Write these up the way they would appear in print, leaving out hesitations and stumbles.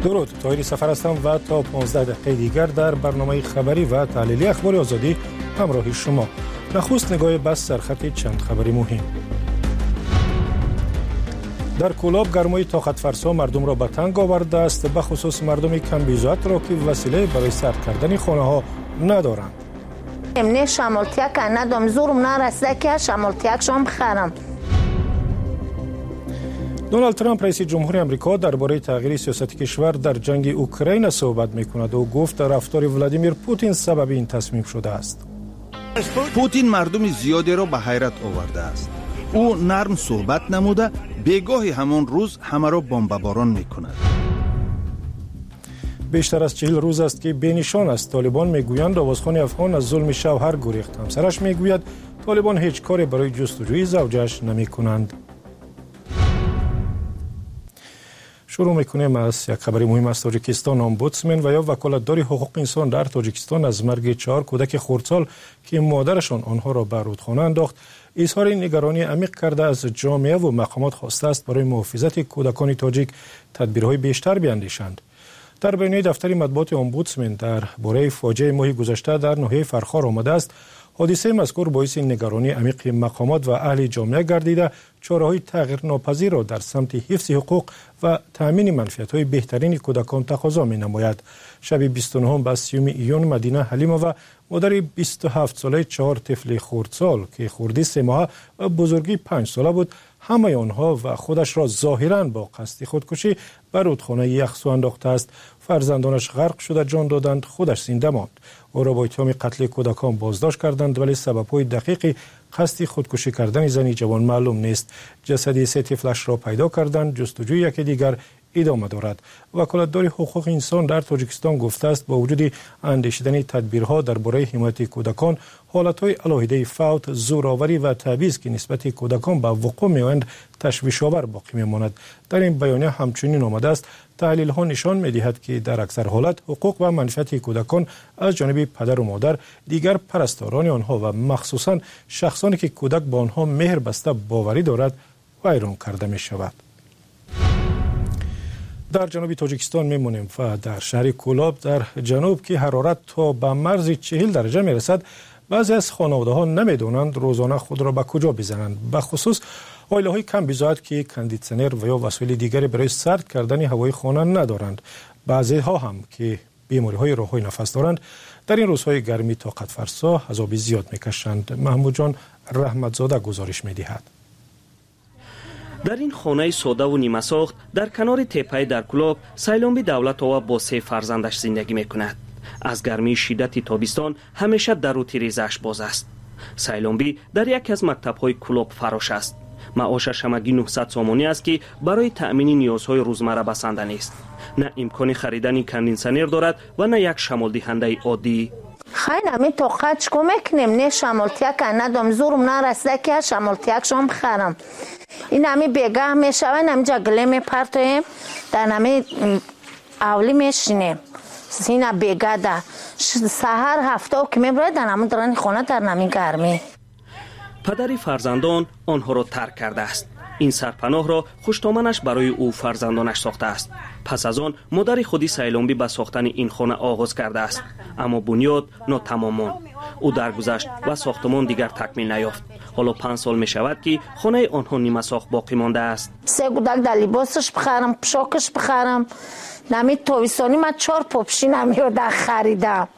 درود، طاهری سفر هستم و تا 15 دقیقه دیگر در برنامه خبری و تحلیلی اخبار آزادی همراه شما. نخست نگاه بس سرخط چند خبری مهم. در کولاب گرمای طاقت فرسا مردم را به تنگ آورده است، به خصوص مردم کم بی‌ذات را که وسیله برای سرد کردن خانه ها ندارند. امنه شمالتیک ندام زورم نرسیده که شمالتیک شام بخرم. دونالد ترامپ رئیس جمهور آمریکا درباره تغییر سیاست کشور در جنگ اوکراین صحبت می‌کند و گفت رفتار ولادیمیر پوتین سبب این تصمیم شده است. پوتین مردم زیادی را به حیرت آورده است. او نرم صحبت نموده بگاهی همان روز همه را بمباران می‌کند. بیشتر از 40 روز است که بینشان است. طالبان میگویند آوازخوان افغان از ظلم شوهر گریخت. همسرش میگوید طالبان هیچ کاری برای جستجوی زوجش نمی‌کنند. شروع میکنیم از یک خبر مهم از تاجیکستان. امبودسمن و یا وکالتدار حقوق انسان در تاجیکستان از مرگ 4 کودک خردسال که مادرشان آنها را به رودخانه انداخت اظهار نگرانی عمیق کرده از جامعه و مقامات خواسته است برای محافظت کودکان تاجیک تدبیرهای بیشتر بیاندیشند. در بیانیه دفتر مطبوعات امبودسمن درباره فاجعه ماه گذشته در ناحیه فرخار آمده است حادثه مذکور باعث نگرانی عمیق مقامات و اهل جامعه گردیده چاره‌های تغییر ناپذیر را در سمت حفظ حقوق و تامین منفعت‌های بهترین کودکان تقاضا می‌نماید. شب 29 به 30 ایون مدینه حلیمه و مادر 27 ساله 4 طفل خردسال که خردی 3 ماهه و بزرگی 5 ساله بود همه آنها و خودش را ظاهراً با قصد خودکشی به رودخانه یخسو انداخته است. فرزندانش غرق شده جان دادند، خودش زنده ماند. او را با اتهام قتل کودکان بازداشت کردند ولی سبب‌های دقیق قصد خودکشی کردن زنی جوان معلوم نیست. جسد 3 طفلش را پیدا کردند. جستجوی یکی دیگر ادامه دارد. وکالتدار حقوق انسان در تاجیکستان گفته است با وجود اندیشیدن تدبیرها درباره حمایت کودکان حالت‌های علاهیده فوت، زورآوری و تبعیض که نسبت کودکان به وقوع می‌آیند تشویش‌آور باقی می‌ماند. در این بیانیه همچنین آمده است تحلیل‌ها نشان می‌دهد که در اکثر حالات حقوق و منفعت کودکان از جانب پدر و مادر، دیگر پرستاران آنها و مخصوصاً شخصانی که کودک با آنها مهر بسته باوری دارد ویران کرده می‌شود. در جنوب تاجیکستان میمونیم و در شهر کولاب در جنوب که حرارت تا به مرز 40 درجه میرسد بعضی از خانواده‌ها نمیدونند روزانه خود را به کجا بزنند، به خصوص عائله‌های کم بی‌ذات که کندیسنر و یا وسایل دیگری برای سرد کردن هوای خانه ندارند. بعضی‌ها هم که بیماری‌های راه‌های نفس دارند در این روزهای گرمی طاقت فرسا عذاب زیاد میکشند. محمود جان رحمتزاده گزارش می‌دهد. در این خانه ساده و نیمه ساخت در کنار تپه در کولاب سیلانبی دولت‌آوا با 3 فرزندش زندگی می‌کند. از گرمی شدت تابستان همیشه در ریزش باز است. سیلانبی در یکی از مکتب‌های کولاب فراش است. معاشش همگی 900 سامانی است که برای تأمین نیازهای روزمره بسنده نیست. نه امکان خریدن کندیسنر دارد و نه یک شمال دهنده عادی. خیلی همی طاقت چکو میکنیم نه شمالتیک ندام زورم نرسیده که شمالتیک شام بخرم. این همی بگاه میشویم همینجا گله میپرتویم در همی اولی میشینیم سینه بگاه ده سهر هفته که میبره در همی درن خونه در همی گرمی. پدر فرزندان آنها را ترک کرده است. این سرپناه را خوشتامنش برای او فرزندانش ساخته است. پس از آن مادر خودی سیلانبی به ساختن این خانه آغاز کرده است، اما بنیاد ناتمام. او درگذشت و ساختمان دیگر تکمیل نیافت. حالا 5 سال می شود که خانه آنها نیمه ساخت باقی مانده است. 3 کودک در لباسش بخرم، پوشاکش بخرم. نمی تابستانی من 4 پاپشین نمیاد خریدم.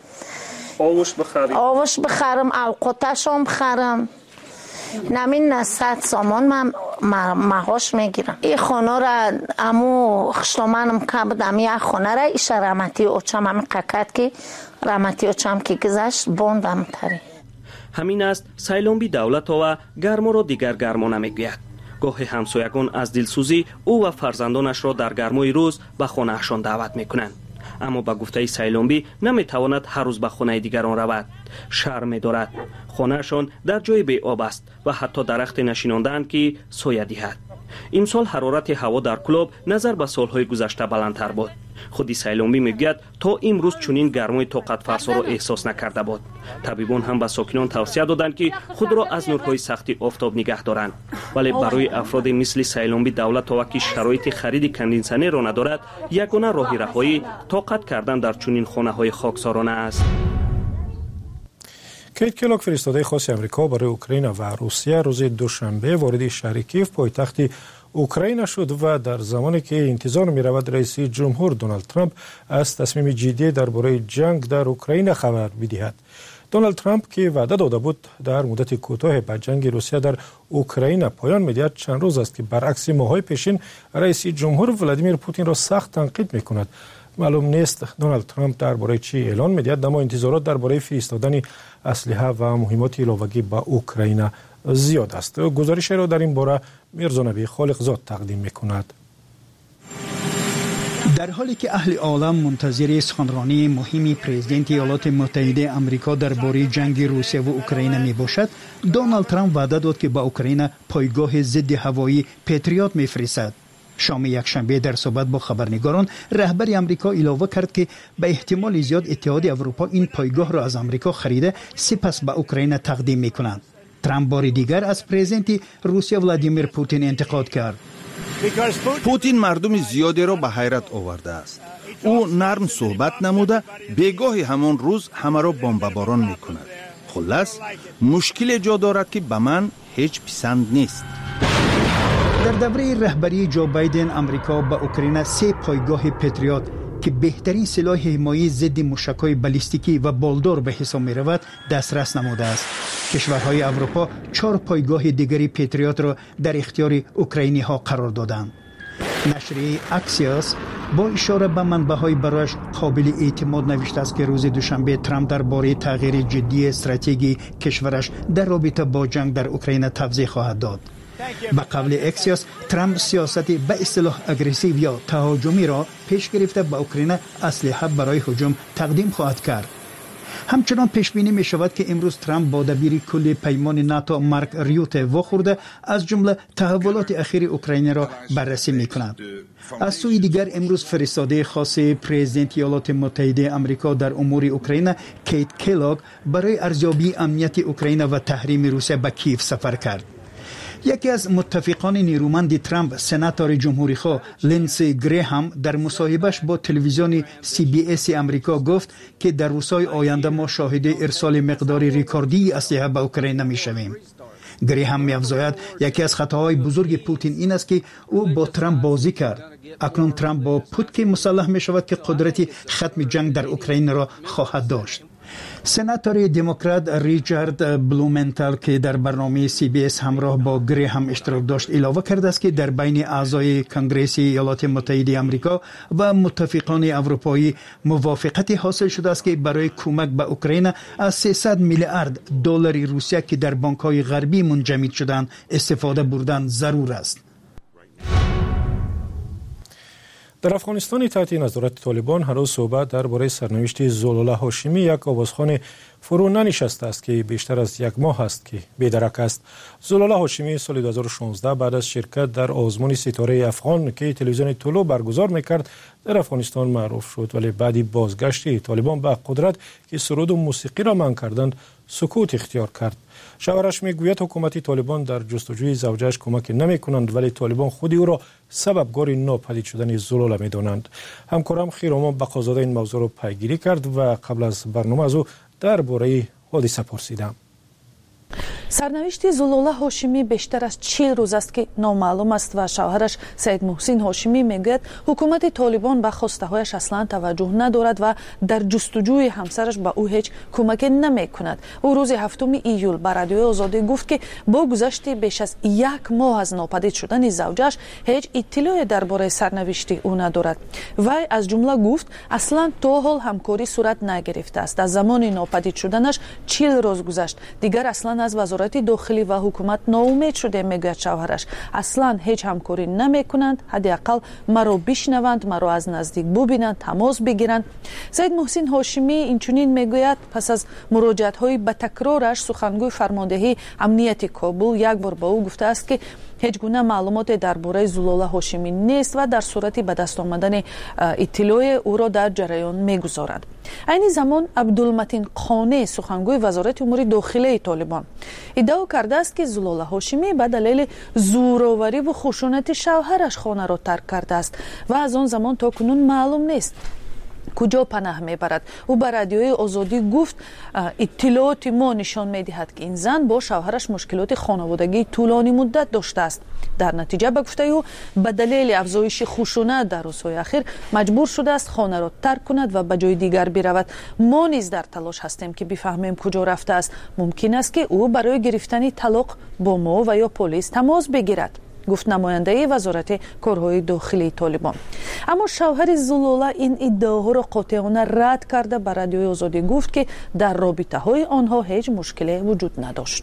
آوش بخرم، اوقاتش هم بخرم. نمین 900 سامان من مهاش میگیرم. این خانه را امو خشتامنم که بودم یک خانه را ایش رحمتی اوچم همین قکت که رحمتی اوچم که گذشت بوندم تری. همین است سیلانبی دولت و گرما را دیگر گرما نمیگوید. گاهی همسایگان از دلسوزی او و فرزندانش را در گرمای روز به خانه‌شان دعوت میکنند. اما با گفته سیلانبی نمیتواند هر روز به خانه دیگران رود. شرم دارد. خانه‌شان در جای بی آب است و حتی درخت نشیناندند که سایه دهد. امسال حرارت هوا در کولاب نظر به سالهای گذشته بلندتر بود. خودی سیلومی میگوید تا امروز چنین گرمای طاقت فرسا را احساس نکرده بود. طبیبان هم به ساکنان توصیه دادند که خود را از نورهای سختی آفتاب نگه دارند. ولی برای افراد مثل سیلومی دولت تا وقتی شرایط خرید کندنسازی را ندارد، یگانه راه رهایی طاقت کردن در چنین خانه‌های خاکسارانه است. کیت کلاک فرستاده خاص امریکا برای اوکراین و روسیه روز دوشنبه وارد شهر کیف پایتخت اوکراین شد و در زمانی که انتظار می رود رئیس جمهور دونالد ترامپ از تصمیم جدی درباره جنگ در اوکراین خبر بدهد. دونالد ترامپ که وعده داده بود در مدت کوتاه به جنگ روسیه در اوکراین پایان می‌دهد، چند روز است که برعکس ماه‌های پیشین رئیس جمهور ولادیمیر پوتین را سخت تنقید می‌کند. معلوم نیست دونالد ترامپ درباره چی اعلان می‌دهد، اما انتظارات درباره فرستادن اسلحه و مهمات علاوه‌ای به اوکراین زیاد است. گزارش را در این باره میرزا نبی خالقزاد تقدیم می‌کند. در حالی که اهل عالم منتظر سخنرانی مهمی پرزیدنت ایالات متحده آمریکا درباره جنگ روسیه و اوکراین می باشد، دونالد ترامپ وعده داد که به اوکراین پایگاه ضد هوایی پتریوت می‌فرستد. شام یکشنبه در صحبت با خبرنگاران، رهبر آمریکا اضافه کرد که به احتمال زیاد اتحاد اروپا این پایگاه را از آمریکا خریده سپس به اوکراین تقدیم می‌کند. ترامپ بار دیگر از پرزیدنت روسیه ولادیمیر پوتین انتقاد کرد. پوتین مردم زیادی را به حیرت آورده است. او نرم صحبت نموده بگاهی همان روز همه را بمباران میکند. خلاص مشکل جا دارد که به من هیچ پسند نیست. در دوره رهبری جو بایدن آمریکا به اوکراین 3 پایگاه پتریوت که بهترین سلاح حمایتی ضد موشک‌های بالستیکی و بالدور به حساب می‌رود دسترس نموده است. کشورهای اروپا 4 پایگاه دیگری پتریوت را در اختیار اوکراینی‌ها قرار دادند. نشریه اکسیوس با اشاره به منبع‌های برایش قابل اعتماد نوشته است که روز دوشنبه ترامپ درباره تغییر جدی استراتژی کشورش در رابطه با جنگ در اوکراین توضیح خواهد داد. به قول اکسیوس، ترامپ سیاست به اصطلاح اگریسیو یا تهاجمی را پیش گرفته به اوکراین اسلحه برای هجوم تقدیم خواهد کرد. همچنان پیش بینی می شود که امروز ترامپ با دبیر کل پیمان ناتو مارک ریوته واخورده از جمله تحولات اخیر اوکراین را بررسی می کند. از سوی دیگر امروز فرستاده خاص پرزیدنت ایالات متحده آمریکا در امور اوکراین کیت کلاک برای ارزیابی امنیت اوکراین و تحریم روسیه به کیف سفر کرد. یکی از متفقان نیرومند ترامپ، سناتور جمهوری‌خواه لینسی گریهام، در مصاحبهش با تلویزیون CBS آمریکا گفت که در روزهای آینده ما شاهد ارسال مقدار رکوردی اسلحه به اوکراین می‌شویم. گریهام می‌افزاید یکی از خطاهای بزرگ پوتین این است که او با ترامپ بازی کرد. اکنون ترامپ با پوتین مسلح می‌شود که قدرت ختم جنگ در اوکراین را خواهد داشت. سناتور دموکرات ریچارد بلومنتال که در برنامه CBS همراه با گریهام اشتراک داشت اضافه کرده است که در بین اعضای کنگره ایالات متحده آمریکا و متفقان اروپایی موافقت حاصل شده است که برای کمک به اوکراین از 300 میلیارد دلار روسیه که در بانک‌های غربی منجمد شدند استفاده بردن ضرور است. در افغانستان تحت نظارت طالبان هنوز صحبت درباره سرنوشت زلالله هاشمی، یک آوازخوان فرو ننشسته است که بیشتر از 1 ماه است که بی‌درک است. زلالله هاشمی سال 2016 بعد از شرکت در آزمون ستاره افغان که تلویزیون طلوع برگزار میکرد در افغانستان معروف شد، ولی بعد بازگشت طالبان به قدرت که سرود و موسیقی را منع کردند سکوت اختیار کرد. شوهرش میگوید حکومت طالبان در جستجوی زوجش کمک نمی کنند، ولی طالبان خودی او را سببگار ناپدید شدن زلاله می دانند. همکارم خیرامان بقازاده این موضوع را پیگیری کرد و قبل از برنامه از او درباره حادثه پرسیدم. سرنوشت زلالله هاشمی بیشتر از 40 روز است که نامعلوم است و شوهرش سید محسن هاشمی میگوید حکومت طالبان به خواسته هایش اصلا توجه ندارد و در جستجوی همسرش به او هیچ کمک نمی کند. او روز 7 ایول به رادیوی آزادی گفت که با گذشت بیش از 1 ماه از ناپدید شدن زوجش هیچ اطلاعی درباره سرنوشت او ندارد. وی از جمله گفت اصلا تا حال همکاری صورت نگرفته است. از زمان ناپدید شدنش 40 روز گذشت. دیگر اصلا از وزارت داخلی و حکومت ناامید شده میگوید شوهرش. اصلا هیچ همکاری نمی کنند، حداقل مرا بشنوند، مرا از نزدیک ببینند، تماس بگیرند. سید محسن هاشمی اینچنین میگوید پس از مراجعت های به تکرارش سخنگوی فرماندهی امنیت کابل یک بار با او گفته است که هیچ گونه معلومات درباره زلوله هاشمی نیست و در صورت به دست آمدن اطلاع او را در جریان میگذارد. این زمان عبدالمتین قانع سخنگوی وزارت امور داخلی طالبان ادعا کرده است که زلوله هاشمی به دلیل زورآوری و خشونت شوهرش خانه را ترک کرده است و از آن زمان تا کنون معلوم نیست کجا پناه میبرد. او به رادیوی آزادی گفت اطلاعات ما نشان میدهد که این زن با شوهرش مشکلات خانوادگی طولانی مدت داشته است. در نتیجه به گفته او به دلیل افزایش خشونت در روزهای اخیر مجبور شده است خانه را ترک کند و به جای دیگر برود. ما نیز در تلاش هستیم که بفهمیم کجا رفته است. ممکن است که او برای گرفتن طلاق با ما و یا پلیس تماس بگیرد، گفت نماینده وزارت کارهای داخلی طالبان. اما شوهر زلوله این ادعاها را قاطعانه رد کرده به رادیوی آزادی گفت که در رابطه های آنها هیچ مشکلی وجود نداشت.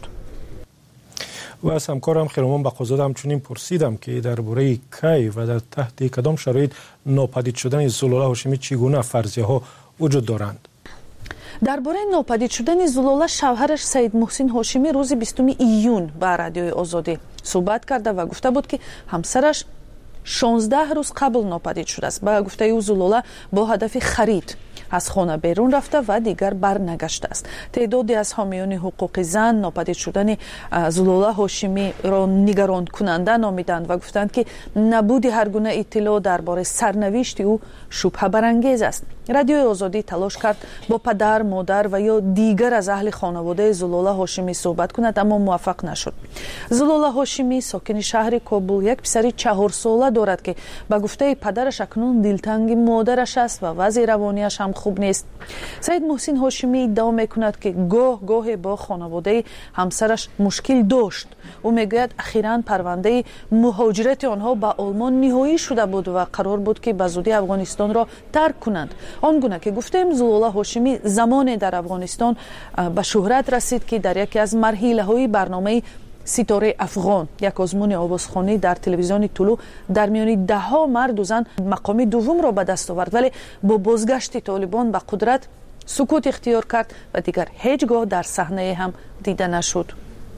و از همکارم خیرمان بقازاده همچنین پرسیدم که درباره کی و در تحت کدام شرایط ناپدید شدن زلوله هاشمی چگونه فرضیه ها وجود دارند. درباره ناپدید شدن زلوله شوهرش سید محسن هاشمی روز 20 ایون به رادیوی آزادی صحبت کرده و گفته بود که همسرش 16 روز قبل ناپدید شده است. به گفته او زلوله با هدف خرید از خانه بیرون رفته و دیگر برنگشته است. تعدادی از حامیان حقوق زن ناپدید شدن زلوله هاشمی را نگران کننده نامیدند و گفتند که نبود هر گونه اطلاع درباره سرنوشت او شبهه برانگیز است. رادیوی آزادی تلاش کرد با پدر، مادر و یا دیگر از اهل خانواده زلوله هاشمی صحبت کند اما موفق نشد. زلوله هاشمی ساکن شهر کابل یک پسر 4 ساله دارد که به گفته پدرش اکنون دلتنگ مادرش است و وضع روانیش هم خوب نیست. سید محسن هاشمی ادعا میکند که گاه با خانواده همسرش مشکل داشت. او میگوید اخیراً پرونده مهاجرت آنها به آلمان نهایی شده بود و قرار بود که به زودی افغانستان را ترک کنند. آنگونه که گفتیم زلوله هاشمی زمانی در افغانستان به شهرت رسید که در یکی از مرحله‌های برنامه ستاره افغان، یک آزمون آوازخوانی در تلویزیون طلوع، در میان 10 مرد و زن مقام دوم را به دست آورد، ولی با بازگشت طالبان به قدرت سکوت اختیار کرد و دیگر هیچگاه در صحنه هم دیده نشد.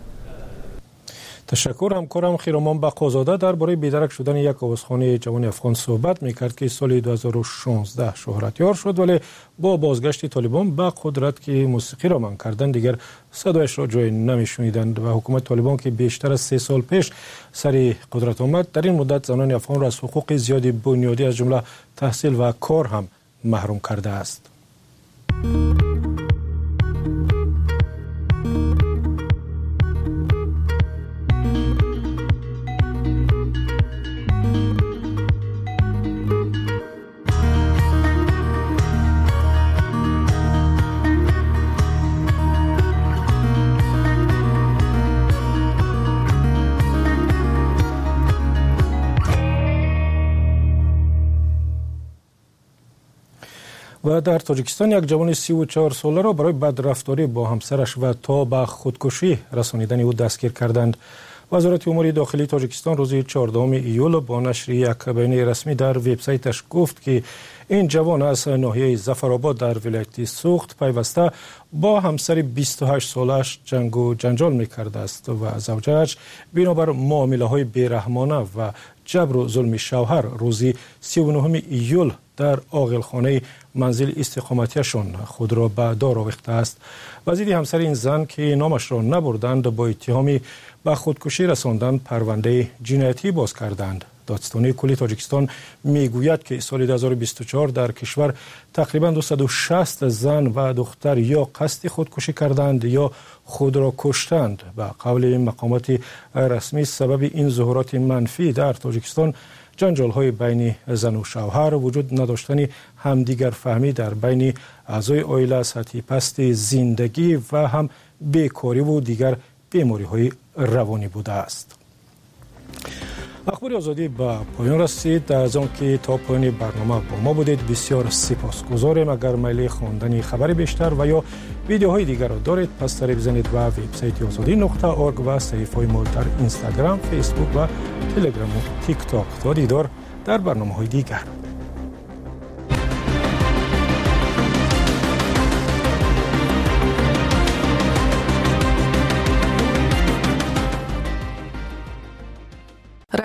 تشکر. همکارم خیرمان بقازاده درباره بیدرک شدن یک آوازخوانی جوان افغان صحبت میکرد که سال 2016 شهرتیار شد، ولی با بازگشت طالبان به قدرت که موسیقی را منع کردند دیگر صدایش را جای نمیشنیدند و حکومت طالبان که بیشتر از 3 سال پیش سر قدرت آمد در این مدت زنان افغان را از حقوق زیادی بنیادی از جمله تحصیل و کار هم محروم کرده است. و در تاجیکستان یک جوان 34 ساله را برای بدرفتاری با همسرش و تا به خودکشی رسانیدن او دستگیر کردند. وزارت امور داخلی تاجیکستان روز 14 ایول با نشر یک بیانیه رسمی در وبسایتش گفت که این جوان از ناحیه ظفرآباد در ولایت سوخت پیوسته با همسر 28 سالش جنگ و جنجال می‌کرده است و زوجه‌اش بنابر معامله‌های بی‌رحمانه و جبر و ظلم شوهر روز 39 ایول در عاقلخانه منزل استقامتیشان خود را به دار آویخته است. وزیر همسر این زن که نامش را نبردند با اتهامی به خودکشی رساندن پرونده جنایتی باز کردند. دادستانی کلی تاجیکستان میگوید که سال 2024 در کشور تقریبا 260 زن و دختر یا قصد خودکشی کردند یا خود را کشتند. به قول مقامات رسمی سبب این ظهورات منفی در تاجیکستان جنجال‌های بین زن و شوهر، وجود نداشتن همدیگر فهمی در بین اعضای عائله، سطح پست زندگی و هم بیکاری و دیگر بیماری‌های روانی بوده است. اخبار آزادی به پایان رسید. از آنکه تا پایان برنامه با ما بودید بسیار سپاسگزاریم. اگر میل خواندن خبر بیشتر و یا ویدیوهای دیگر را دارید پس سر بزنید و وبسایت azadi.org و صفحه‌های ما در اینستاگرام، فیسبوک و تلگرام و تیک تاک. تا دیدار در برنامه‌های دیگر.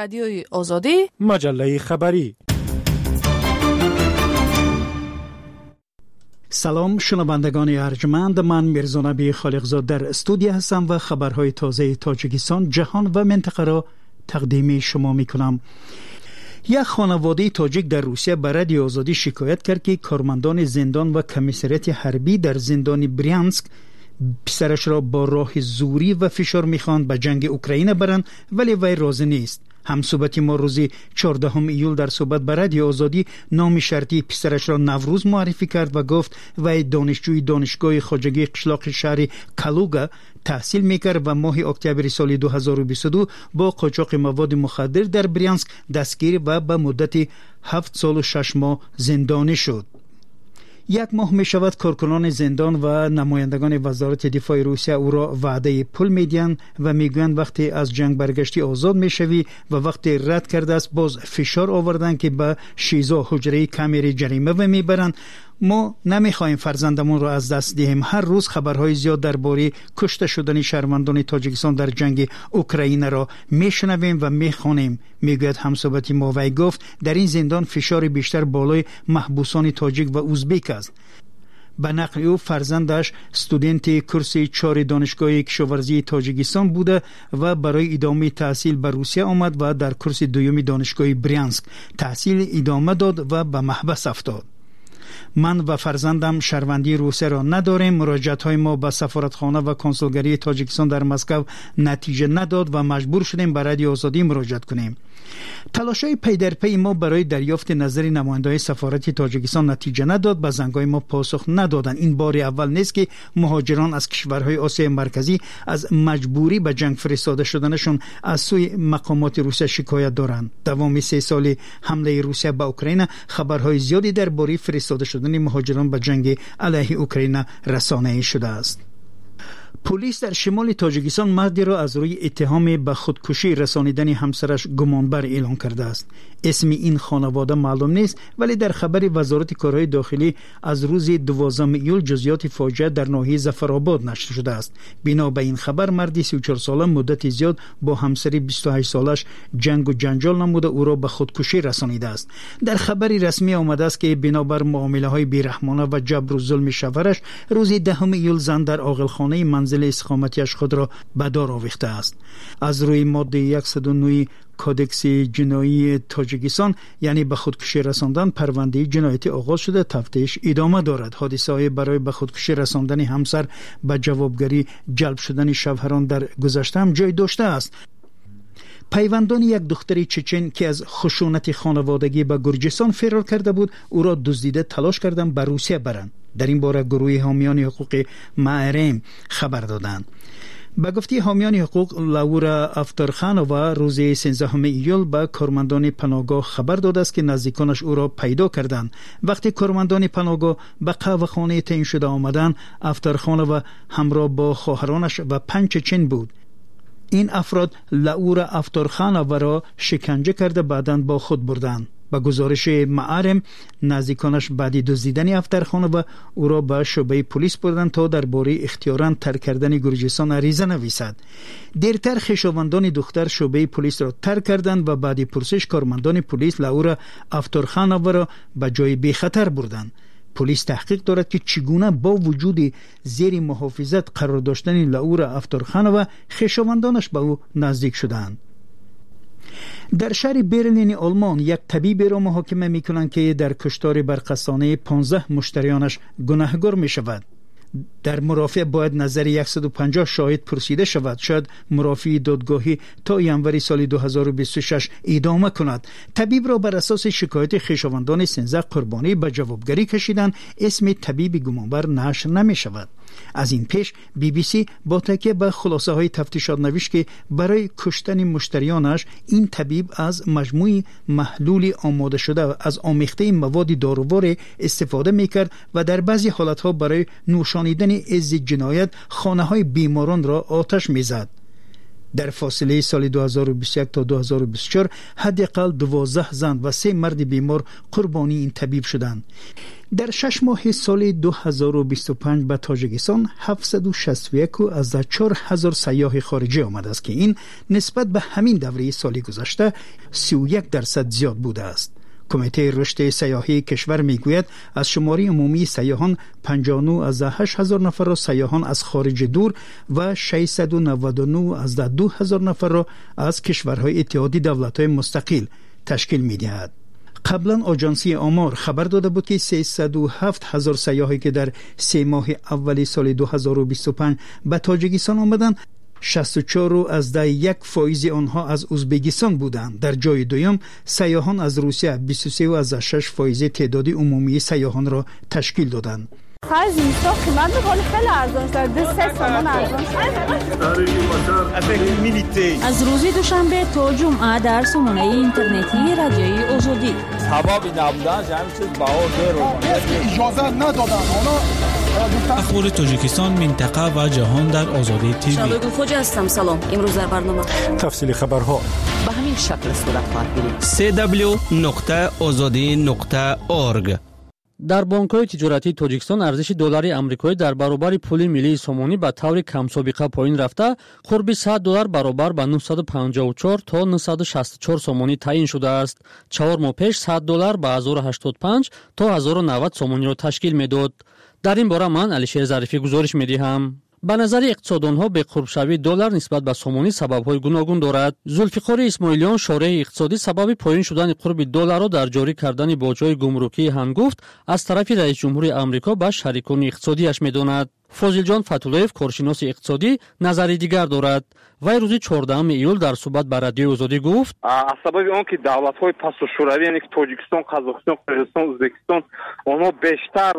رادیوی آزادی، مجله خبری. سلام شنوندگان ارجمند، من میرزا نبی خالقزاد در استودیو هستم و خبرهای تازه تاجیکستان، جهان و منطقه را تقدیم شما میکنم. یک خانواده تاجیک در روسیه به رادیو آزادی شکایت کرد که کارمندان زندان و کمیساریات حربی در زندان بریانسک پسرش را با راه زوری و فشار میخواند به جنگ اوکراین برند، ولی وی راضی نیست. همصحبت ما روزی 14 ایول در صحبت به رادیو آزادی نام شرطی پسرش را نوروز معرفی کرد و گفت وی دانشجوی دانشگاه خواجگی قشلاق شهر کالوگا تحصیل میکرد و ماه اکتبر سال 2022 با قاچاق مواد مخدر در بریانسک دستگیر و به مدت 7 سال و 6 ماه زندانی شد. یک ماه می شود کارکنان زندان و نمایندگان وزارت دفاع روسیه او را وعده پول میدن و میگویند وقتی از جنگ برگشتی آزاد میشوی و وقتی رد کرده است باز فشار آوردن که به شیزا حجره کامری جریمه و میبرند. ما نمیخواهیم فرزندمون را از دست دهیم. هر روز خبرهای زیاد درباره کشته شدن شهروندان تاجیکستان در جنگ اوکراین را میشنویم و میخوانیم. میگوید همصحبت ما. وی گفت در این زندان فشار بیشتر بالای محبوسان تاجیک و ازبک است. به نقل او فرزندش استودنت کورس 4 دانشگاه کشاورزی تاجیکستان بوده و برای ادامه تحصیل به روسیه آمد و در کورس 2 دانشگاه بریانسک تحصیل ادامه داد و به محبس افتاد. من و فرزندم شهروندی روسیه را نداریم. مراجعت‌های ما به سفارتخانه و کنسولگری تاجیکستان در مسکو نتیجه نداد و مجبور شدیم به رادیو آزادی مراجعت کنیم. تلاش‌های پی در پی ما برای دریافت نظر نماینده‌های سفارت تاجیکستان نتیجه نداد. به زنگ‌های ما پاسخ ندادند. این بار اول نیست که مهاجران از کشورهای آسیای مرکزی از مجبوری به جنگ فرستاده شدنشون از سوی مقامات روسیه شکایت دارند. دوام 3 سال حمله روسیه به اوکراین خبرهای زیادی درباره فرستاده شدن مهاجران به جنگ علیه اوکراین رسانه‌ای شده است. پلیس در شمال تاجیکستان مردی را از روی اتهام به خودکشی رسانیدن همسرش گمانبر اعلام کرده است. اسم این خانواده معلوم نیست، ولی در خبر وزارت کارهای داخلی از روز 12 ایول جزئیات فاجعه در ناحیه ظفرآباد نشر شده است. بنا به این خبر مردی 34 ساله مدت زیاد با همسر 28 سالش جنگ و جنجال نموده او را به خودکشی رسانیده است. در خبری رسمی آمده است که بنابر معامله‌های بیرحمانه و جبر و ظلم شوهرش روز 10 ایول زن در عاقلخانه منزل استقامتیش خود را به دار آویخته است. از روی ماده 109 کودکس جنایی تاجیکستان یعنی به خودکشی رساندن پرونده جنایتی آغاز شده، تفتیش ادامه دارد. حادثه‌های برای به خودکشی رساندن همسر به جوابگری جلب شدن شوهران در گذشته هم جای داشته است. پیوندان یک دختر چچن که از خشونت خانوادگی به گرجستان فرار کرده بود او را دزدیده تلاش کردند به روسیه برند. در این باره گروه حامیان حقوق معرم خبر دادند. به گفته حامیان حقوق، لورا افترخانووا روز 13 ایول به کارمندان پناهگاه خبر داده است که نزدیکانش او را پیدا کردند. وقتی کارمندان پناهگاه به قهوه‌خانه تعیین شده آمدند، افترخانووا همراه با خواهرانش و 5 چچن بود. این افراد لورا افترخانووا را شکنجه کرده بعداً با خود بردند. با گزارش معرم، نزدیکانش بعد دزدیدن افترخانووا او را به شعبه پلیس بردند تا درباره اختیاراً ترک کردن گرجستان عریضه نویسد. دیرتر خویشاوندان دختر شعبه پلیس را ترک کردند و بعد پرسش کارمندان پلیس لورا افترخانووا را به جای بی خطر بردند. پلیس تحقیق دارد که چگونه با وجود زیر محافظت قرار داشتن لورا افترخانووا خویشاوندانش به او نزدیک شدند. در شهر برلین آلمان یک طبیب را محاکمه می‌کنند که در کشتار برقصانه 15 مشتریانش گناهکار می‌شود. در مرافع باید نظر 150 شاهد پرسیده شود. شاید مرافع دادگاهی تا ینوری سال 2026 ادامه کند. طبیب را بر اساس شکایت خویشاوندان 13 قربانی به جوابگری کشیدند. اسم طبیب گمانبر نشر نمی شود. از این پیش BBC با تکیه به خلاصه های تفتیشات نوشت که برای کشتن مشتریانش این طبیب از مجموعی محلول آماده شده از آمیخته مواد دارووار استفاده میکرد و در بعضی حالتها برای نوشانیدن عز جنایت خانه های بیماران را آتش میزد. در فاصله سال 2021 تا 2024 حداقل 12 زن و 3 مرد بیمار قربانی این طبیب شدند. در 6 ماه سال 2025 به تاجیکستان 761 از 4000 سیاح خارجی آمده است که این نسبت به همین دوره سال گذشته 31% زیاد بوده است. کمیته رشد سیاحی کشور میگوید از شماری عمومی سیاحان 59 از 8000 نفر را سیاحان از خارج دور و 699 از 2000 نفر را از کشورهای اتحادیه دولت‌های مستقل تشکیل می‌دهد. قبلا آژانسی آمار خبر داده بود که 307,000 سیاحی که در 3 ماه اول سال 2025 به تاجیکستان آمدند 64 از 1% آنها از ازبکستان بودند. در جای دوم سیاحان از روسیه 23 از 6% تعداد عمومی سیاحان را تشکیل دادند. خرج نیستا قیمت میکنه خیلی ارزان شده 3 تومان ارزان شده. از روز دوشنبه تا جمعه در سامانه اینترنتی رادیوی آزادی سبب نبودن همین چیز بهار اجازه ندادن اخبار تاجیکستان منطقه و جهان در آزادی تیوی. شبگل خوجا هستم. سلام. امروز در برنامه تفصیل خبرها به همین شکل صورت خواهد گرفت. www.azadi.org. در بانک‌های تجارتی تاجیکستان ارزش دلار آمریکایی در برابر پول ملی سومانی به طور کم سابقه پایین رفته قرب $100 برابر به 954 تا 964 سومانی تعیین شده است. 4 ماه پیش $100 به 1085 تا 1090 سومانی را تشکیل می‌داد. در این باره من علیشیر ظریفی گزارش می‌دهم. به نظر اقتصاددانها به قرب شوی دلار نسبت به سومانی سبب‌های گوناگون دارد. ذوالفقار اسماعیلیان شارح اقتصادی سبب پایین شدن قرب دلار را در جاری کردن باج‌های گمرکی هنگفت از طرف رئیس جمهور آمریکا به شریکان اقتصادیش می‌داند. فاضل جان فتولویف کارشناس اقتصادی نظری دیگر دارد. وی روز 14 ایول در صحبت با رادیو آزادی گفت از سبب آن که دولت‌های پس‌الشوروی یعنی تاجیکستان، قزاقستان، قرقیزستان، ازبکستان آنها بیشتر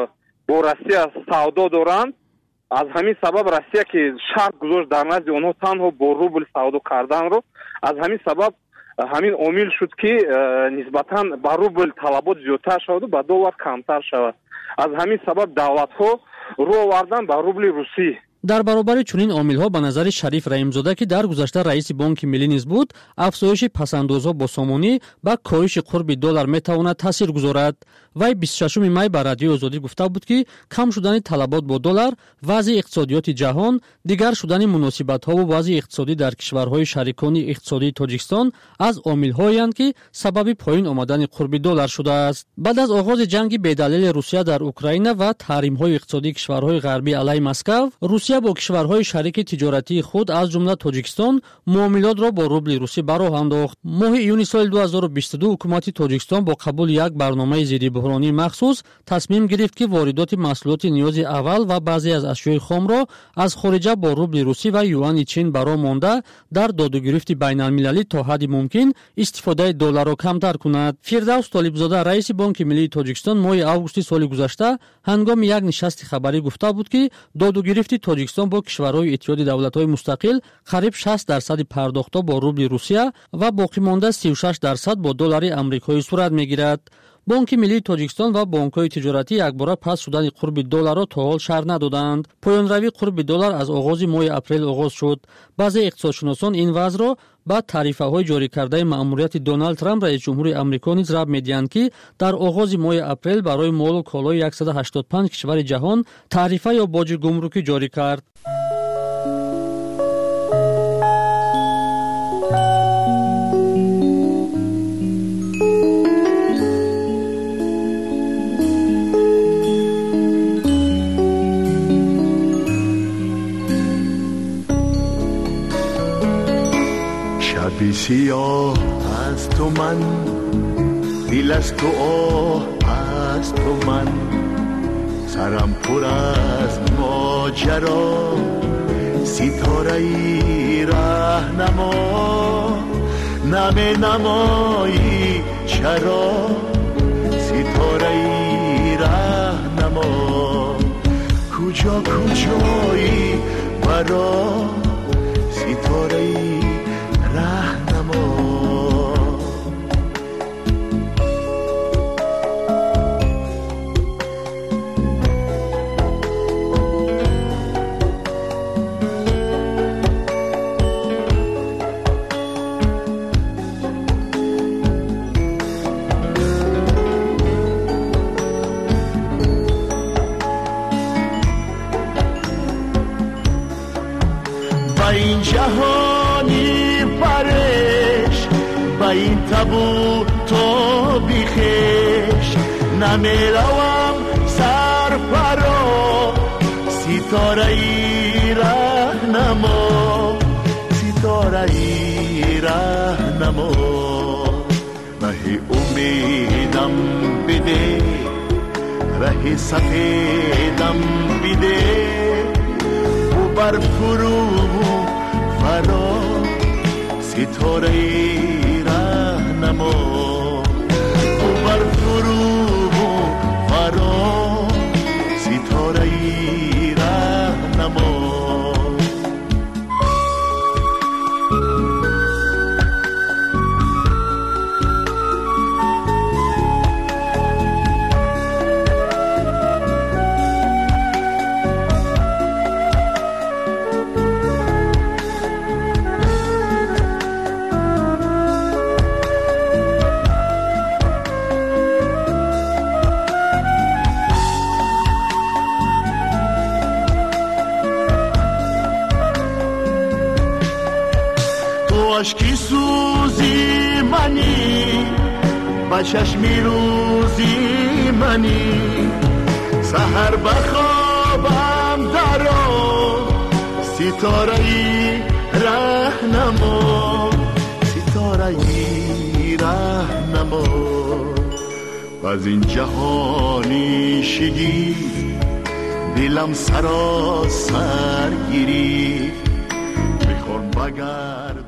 با روسیه سودا دارند، از همین سبب روسیه که شرط گذاشت در نزد آنها تنها با روبل سودا کردن رو، از همین سبب همین عامل شد که نسبتاً با روبل طلبات زیادتر شود و با دلار کمتر شود. از همین سبب دولت‌ها رو آوردن با روبل روسی. در برابر چنین عامل‌ها به نظر شریف رحیم‌زاده که در گذشته رئیس بانک ملی نیز بود، افزایش پس‌اندازها با سومانی با کاهش قرب دلار می‌تواند تاثیر گذارد. وی 26 می به رادیو آزادی گفته بود که کم شدن طلبات با دلار، وضع اقتصادیات جهان، دیگر شدن مناسبت‌ها و وضع اقتصادی در کشورهای شریکان اقتصادی تاجیکستان از عامل‌هایی اند که سبب پایین آمدن قرب دلار شده است. بعد از آغاز جنگ بی‌دلیل روسیه در اوکراین و تحریم‌های اقتصادی کشورهای غربی علیه مسکو، روسیه با کشورهای شریک تجارتی خود از جمله تاجیکستان معاملات را با روبل روسی به راه انداخت. ماه ایون سال 2022 حکومت تاجیکستان با قبول یک برنامه ضد بحرانی مخصوص تصمیم گرفت که واردات محصولات نیاز اول و بعضی از اشیاء خام را از خارج با روبل روسی و یوان چین برای مانده در دادوگرفت بین‌المللی تا حد ممکن استفاده دلار را کمتر کند. فردوس طالبزاده رئیس بانک ملی تاجیکستان ماه آگوست سال گذشته هنگام یک نشست خبری گفته بود که دادوگرفت تاجیکستان با کشورهای اتحادیه دولت‌های مستقل قریب 60% پرداخت‌ها با روبل روسیه و باقی مانده 36% با دلار آمریکایی صورت می‌گیرد. بانک ملی تاجیکستان و بانک‌های تجارتی یکباره پس شدن قرب دلار را تا حال شرح ندادند. پایان‌روی قرب دلار از آغاز ماه اپریل آغاز شد. بعضی اقتصادشناسان این وضع را با تعرفه‌های جاری کرده مأموریت دونالد ترامپ رئیس جمهور آمریکا نیز ربط می‌دهند که در آغاز ماه اپریل برای مال و کالای 185 کشور جهان تعرفه یا باج گمرکی جاری کرد. شبی سیاه از تو من، دل از تو آه از تو من، سرم پر از ماجرا، ستاره ای راهنما، نم نمایی چرا، ستاره ای راهنما، کجا کجایی برا، ستاره ای راهنما. با این جهانی فرش با این تبو تو بیخش نمیروم سرفرا ستاره ای رهنما ستاره ای رهنما ره امیدم بده ره سفیدم بده و بر فرو فرا ستاره ای رهنما و بر فرو فرا ستاره ای رهنما عشقی سوزی منی با چشمی روزی منی سحر بخوابم درو ستاره ای رهنما ستاره ای رهنما از این جهانی شگی دلم سراسر گیری میخوام بگردون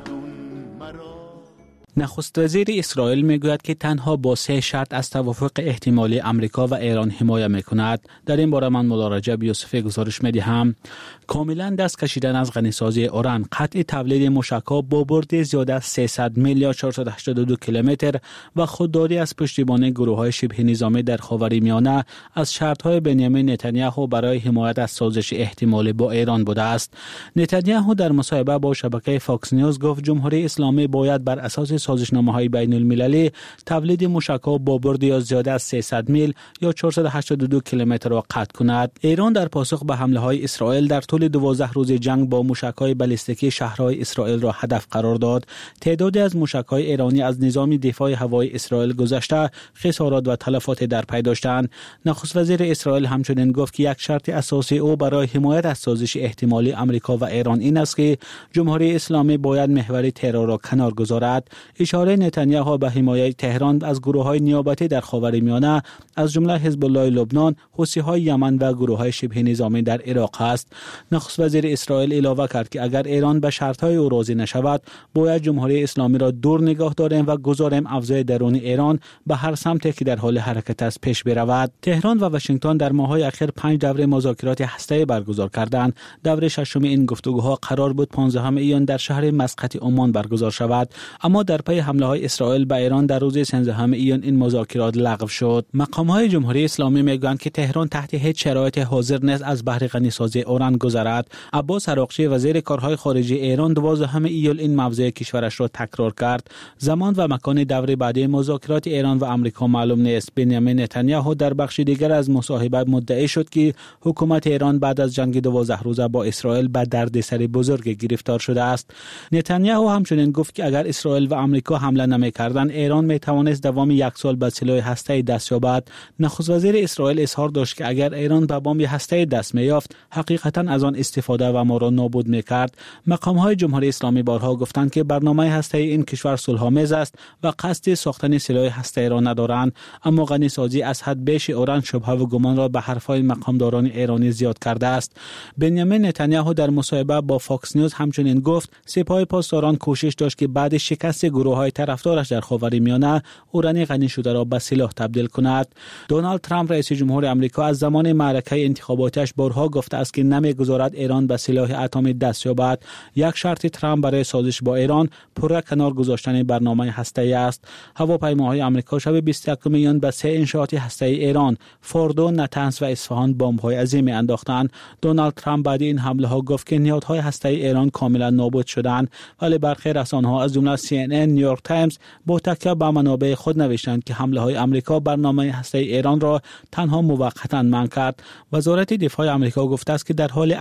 نخست وزیر اسرائیل میگوید که تنها با 3 شرط از توافق احتمالی امریکا و ایران حمایت میکند. در این باره من مولا رجب یوسفی گزارش میدهم. کاملا دست کشیدن از غنیسازی اوران، قطع تولید موشک‌ها با برد زیاد از 300 میل یا 482 کیلومتر و خودداری از پشتیبانی گروه‌های شبه نظامی در خاورمیانه از شرط‌های بنیامین نتانیاهو برای حمایت از سازش احتمالی با ایران بوده است. نتانیاهو در مصاحبه با شبکه فاکس نیوز گفت جمهوری اسلامی باید بر اساس سازشنامه‌های بین المللی تولید موشک‌ها با برد یا زیاده از 300 میل یا 482 کیلومتر را قطع کند. ایران در پاسخ به حمله‌های اسرائیل در طول 12 روز جنگ با موشک‌های بالستیکی شهرهای اسرائیل را هدف قرار داد. تعدادی از موشک‌های ایرانی از نظام دفاع هوایی اسرائیل گذشته خسارات و تلفات در پی داشتند. نخست وزیر اسرائیل همچنین گفت که یک شرط اساسی او برای حمایت از سازش احتمالی آمریکا و ایران این است که جمهوری اسلامی باید محور ترور را کنار گذارد. اشاره نتانیاهو به حمایت تهران از گروه‌های نیابتی در خاورمیانه از جمله حزب الله لبنان، حوثی‌های یمن و گروه‌های شبه نظامی در عراق است. نخست وزیر اسرائیل علاوه کرد که اگر ایران به شرط‌های او راضی نشود، باید جمهوری اسلامی را دور نگاه داریم و گذاریم افزای درون ایران به هر سمتی که در حال حرکت است پیش برود. تهران و واشنگتن در ماه‌های اخیر 5 دوره مذاکرات هسته‌ای برگزار کردند. دوره ششم این گفتگوها قرار بود 15 ایون در شهر مسقط عمان برگزار شود، اما در پی حمله‌های اسرائیل به ایران در روز 13 ایون این مذاکرات لغو شد. مقام‌های جمهوری اسلامی میگویند که تهران تحت هیچ شرایط حاضر نیست از بهره غنیسازی اوران گذرد. عباس عراقچی وزیر کارهای خارجه ایران 12 ایول این موضع کشورش را تکرار کرد. زمان و مکان دوره بعدی مذاکرات ایران و آمریکا معلوم نیست. بنیامین نتانیاهو در بخش دیگر از مصاحبه مدعی شد که حکومت ایران بعد از جنگ 12 روزه با اسرائیل به دردسر بزرگ گرفتار شده است. نتانیاهو همچنین گفت که اگر اسرائیل و آمریکا حمله نمی‌کردند، ایران می‌توانست دوام 1 سال به سلاح هسته‌ای دست یابد. نخست وزیر اسرائیل اظهار داشت که اگر ایران به بمب هسته‌ای دست می‌یافت، حقیقتاً از آن استفاده و ما را نابود می‌کرد. مقام‌های جمهوری اسلامی بارها گفتند که برنامه هسته‌ای این کشور صلح‌آمیز است و قصد ساختن سلاح هسته‌ای را ندارند، اما غنیسازی از حد بیش اوران شبهه و گمان را به حرف‌های مقامداران ایرانی زیاد کرده است. بنیامین نتانیاهو در مصاحبه با فاکس نیوز همچنین گفت سپاه پاسداران کوشش داشت که بعد شکست گروه‌های طرفدارش در خاورمیانه اوران غنی شده را به سلاح تبدیل کند. دونالد ترامپ رئیس جمهور آمریکا از زمان معرکه انتخاباتش بارها گفته است که نمی‌گذارد ایران به سلاح اتمی دست یابد. یک شرط ترامپ برای سازش با ایران پره کنار گذاشتن برنامه هسته‌ای است. هواپیماهای آمریکا شب 21 میلیون به 3 انشاءات هسته‌ای ایران، فوردو، نتنز و اصفهان بمب‌های عظیم انداختند. دونالد ترامپ بعد این حمله‌ها گفت که نهادهای هسته‌ای ایران کاملا نابود شدند، ولی برخی رسانه‌ها از جمله CNN، نیویورک تایمز با تکیه به منابع خود نوشتند که حمله‌های آمریکا برنامه هسته‌ای ایران را تنها موقتا منع کرد. وزارت دفاع آمریکا گفته است که در حال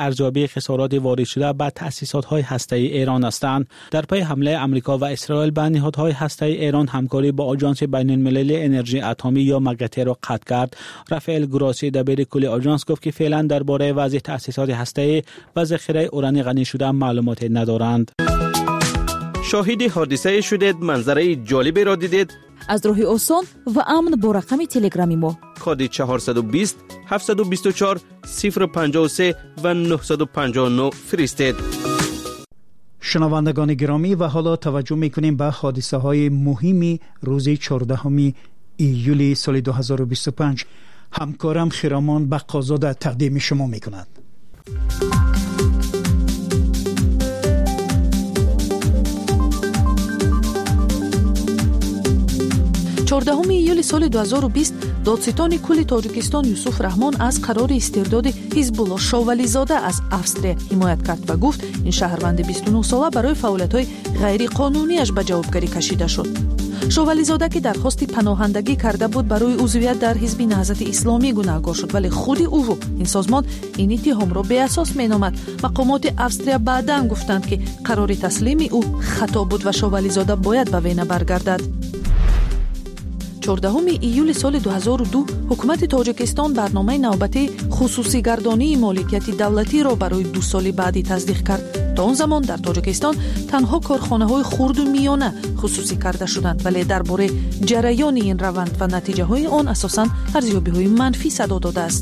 ارزیابی خسارات وارد شده به تأسیسات‌های هسته‌ای ایران هستند. در پی حمله آمریکا و اسرائیل به نهادهای هسته‌ای ایران همکاری با آژانس بین‌المللی انرژی اتمی یا مگاته را قطع کرد. رافائل گراسی دبیر کل آژانس گفت که فعلا درباره وضع تأسیسات هسته‌ای و ذخیره اوران غنی شده معلومات ندارند. شاهد حادثه شدید، منظره جالبی را دیدید؟ از راه آسان و امن با رقم تلگرامی ما کد 420 724 053 و 959 فرستید. شنوندگان گرامی، و حالا توجه میکنیم به حادثه های مهمی روز 14 ایولی سال 2025. همکارم خیرامان بقازاده تقدیم شما میکند. 14 ایول سال 2020 دادستان کل تاجیکستان یوسف رحمان از قرار استرداد حزب الله شاولیزاده از австрия حمایت کرد و گفت این شهروند 29 ساله برای فعالیت‌های غیر قانونیش به جوابگری کشیده شد. شاولیزاده که درخواست پناهندگی کرده بود برای عضویت در حزب نهضت اسلامی گناهکار شد، ولی خود او و این سازمان این اتهام را بی اساس مینامد. مقامات австрия بعداً گفتند که قرار تسلیم او خطا بود و شاولیزاده باید به وینه برگردد. 14 ایول سال 2002 حکومت تاجیکستان برنامه نوبتی خصوصی گردانی مالکیت دولتی را برای 2 سال بعدی تصدیق کرد. تا آن زمان در تاجیکستان تنها کارخانه‌های خرد و میانه خصوصی کرده شدند، ولی درباره جریان این روند و نتیجه‌های آن اساساً ارزیابی‌های منفی صدا داده است.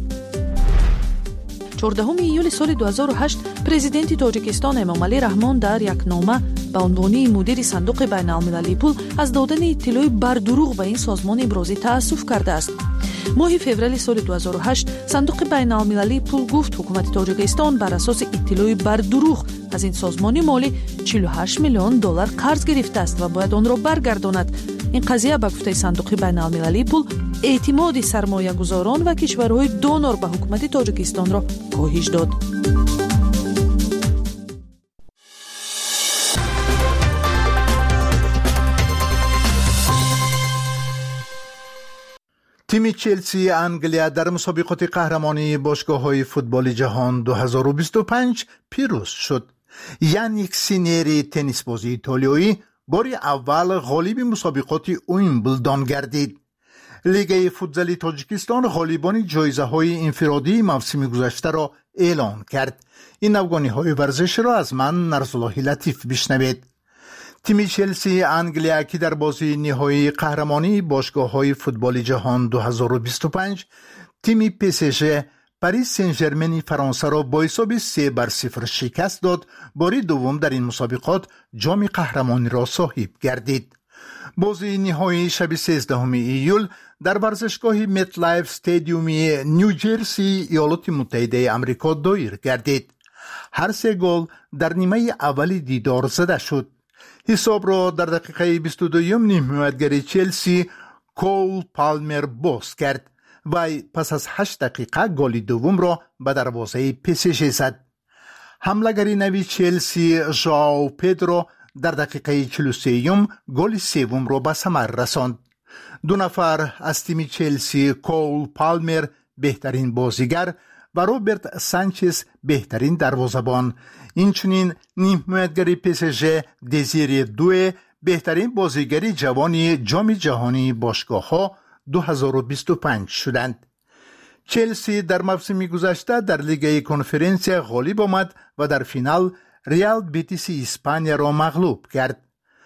14 ایول سال 2008 پرزیدنت تاجیکستان امامعلی رحمان در یک نامه به عنوان مدیر صندوق بین‌المللی پول از دادن اطلاع بر دروغ به این سازمان ابراز تأسف کرده است. ماه فوریه سال 2008 صندوق بین‌المللی پول گفت حکومت تاجیکستان بر اساس اطلاع بر دروغ از این سازمان مالی 48 میلیون دلار قرض گرفته است و باید آن را برگرداند. این قضیه به گفته صندوق بین‌المللی پول اعتماد سرمایه گذاران و کشورهای دونور به حکومت تاجیکستان را کاهش داد. تیم چلسی انگلیا در مسابقات قهرمانی باشگاه‌های فوتبال جهان 2025 پیروز شد. یانیک سینری تنیس بازی ایتالیایی بار اول غالب مسابقات ویمبلدون گردید. لیگ فوتبال تاجیکستان غالبان جایزه‌های انفرادی موسم گذشته را اعلام کرد. این افغانی‌های ورزش را از من نرسالله لطیف بشنوید. تیم چلسی انگلیا که در بازی نهایی قهرمانی باشگاه‌های فوتبال جهان 2025 تیم PSG پاریس سن ژرمن فرانسه را با حساب 3-0 شکست داد، بار دوم در این مسابقات جام قهرمانی را صاحب گردید. بازی نهایی شب 13 ایول در ورزشگاه مت لایف استادیوم نیوجرسی ایالات متحده آمریکا دایر گردید. هر 3 گل در نیمه اول دیدار زده شد. حساب را در دقیقه 22 حمایتگر چلسی کول پالمر باز کرد و پس از 8 دقیقه گل دوم را به دروازه PSG زد. حمله‌گر نوی چلسی ژائو پدرو در دقیقه 43 گل سوم را به ثمر رساند. 2 نفر از تیم چلسی کول پالمر بهترین بازیگر و روبرت سانچز بهترین دروازه‌بان، اینچنین حمایتگر PSG دزیر دوی بهترین بازیگر جوانی جام جهانی باشگاه‌ها 2025 شدند. چلسی در موسم گذشته در لیگ کنفرانسیا غالب آمد و در فینال ریال بیتیس اسپانیا را مغلوب کرد.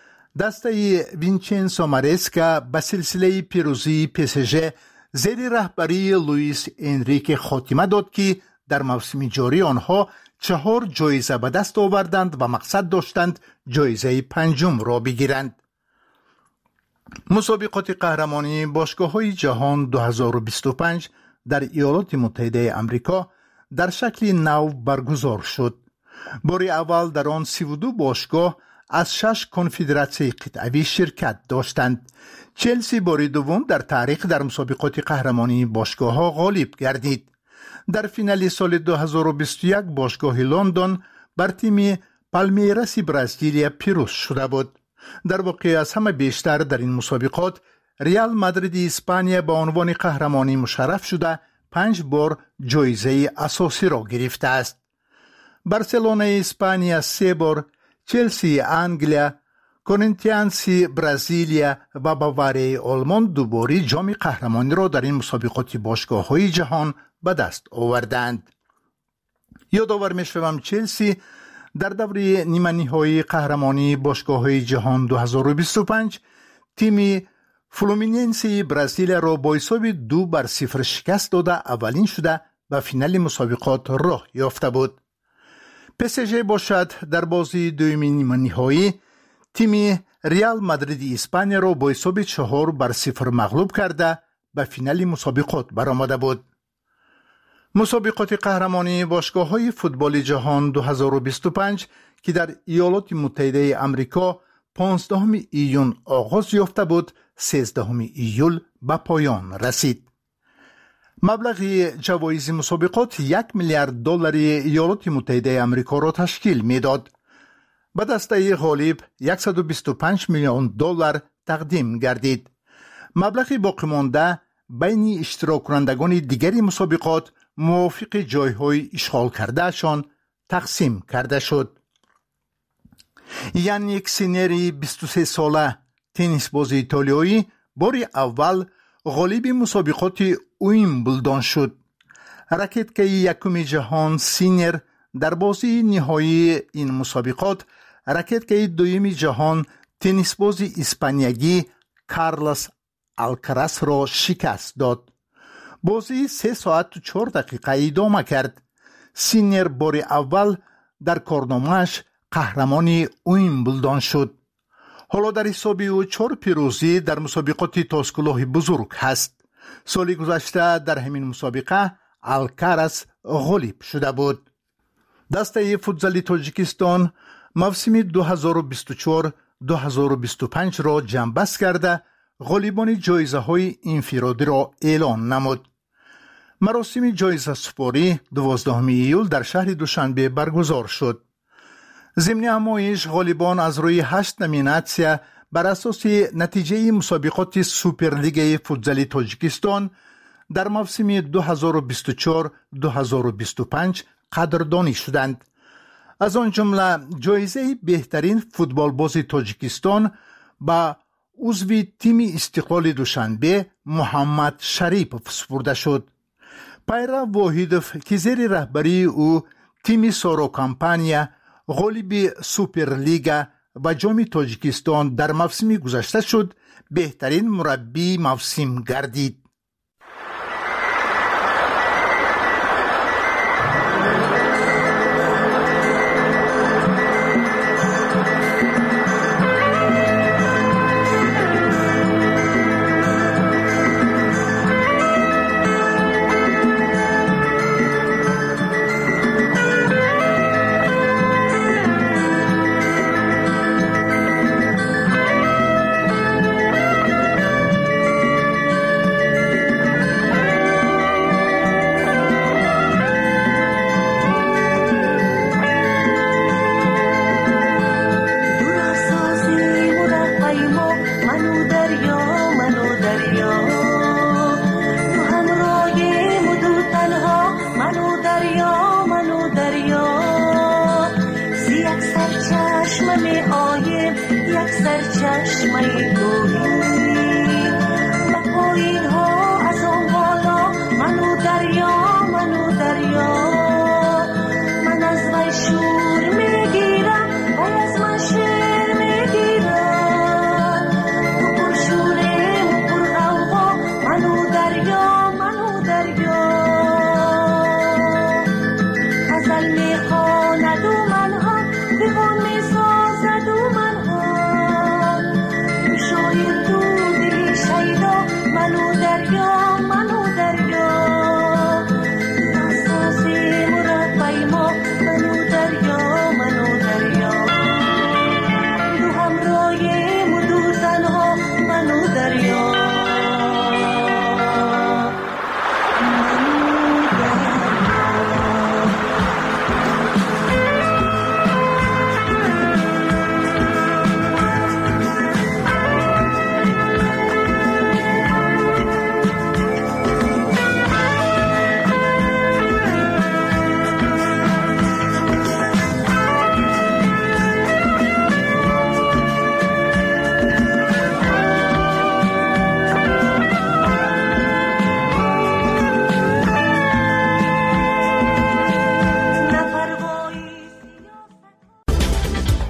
دسته وینچنزو مارسکا به سلسله پیروزی PSG زیر رهبری لوئیس انریکه خاتمه داد که در موسم جاری آنها 4 جایزه به دست آوردند و مقصد داشتند جایزه 5 را بگیرند. مسابقات قهرمانی باشگاه‌های جهان 2025 در ایالات متحده آمریکا در شکل نو برگزار شد. بار اول در آن 32 باشگاه از 6 کنفدراسیون قطعی شرکت داشتند. چلسی بار دوم در تاریخ در مسابقات قهرمانی باشگاه‌ها غالب گردید. در فینال سال 2021 باشگاه لندن بر تیم پالمیراس برزیلیا پیروز شده بود. در واقع از همه بیشتر در این مسابقات ریال مادرید اسپانیا به عنوان قهرمانی مشرف شده 5 بار جایزه اساسی را گرفته است. بارسلونا اسپانیا 3 بار، چلسی انگلیا، کورینتیانس برزیلیا و باواری آلمان دوباره جام قهرمانی را در این مسابقات باشگاه‌های جهان به دست آوردند. یادآور می‌شوم چلسی در دوره نیمه نهایی قهرمانی باشگاه‌های جهان 2025 تیم فلومیننسی برزیل را با حساب 2-0 شکست داده اولین شده به فینال مسابقات راه یافته بود. PSG باشد در بازی دومی نیمه نهایی تیم ریال مادرید اسپانیا را با حساب 4-0 مغلوب کرده به فینال مسابقات برآمده بود. مسابقات قهرمانی باشگاه‌های فوتبال جهان 2025 که در ایالات متحده آمریکا 15 ایون آغاز یافته بود، 13 ایول به پایان رسید. مبلغ جوایز مسابقات 1 میلیارد دلار ایالات متحده آمریکا را تشکیل میداد. به دسته غالب 125 میلیون دلار تقدیم گردید. مبلغ باقی مانده بین اشتراک کنندگان دیگری مسابقات موافق جایهای اشغال کردهشان تقسیم کرده شد. یانیک سینری 23 ساله تنیس باز ایتالیایی بار اول غالب مسابقات ویمبلدون شد. راکتکه یکم جهان سینر در بازی نهایی این مسابقات راکتکه دوم جهان تنیس باز اسپانیایی کارلوس الکراس را شکست داد. بازی 3 ساعت و 4 دقیقه ادامه کرد. سینر بار اول در کارنامه‌اش قهرمان ویمبلدون شد. حالا در حساب او 4 پیروزی در مسابقات تاسکلاه بزرگ هست. سال گذشته در همین مسابقه الکراس غالب شده بود. دسته فوتزال تاجیکستان موسم 2024-2025 را جنببست کرده غالبان جایزه های انفرادی را اعلان نمود. مراسم جایزه سپاری 12 ایول در شهر دوشنبه برگزار شد. ضمن همایش غالبان از روی 8 نامیناسیون بر اساس نتیجه مسابقات سوپرلیگ فوتزال تاجیکستان در موسم 2024-2025 قدردانی شدند. از آن جمله جایزه بهترین فوتبال باز تاجیکستان با عضو تیم استقلال دوشنبه محمد شریف سپرده شد. پیرو واحدوف که زیر رهبری او تیم سارو کامپانیا غالب سوپرلیگ و جام تاجیکستان در موسم گذشته شد، بهترین مربی موسم گردید.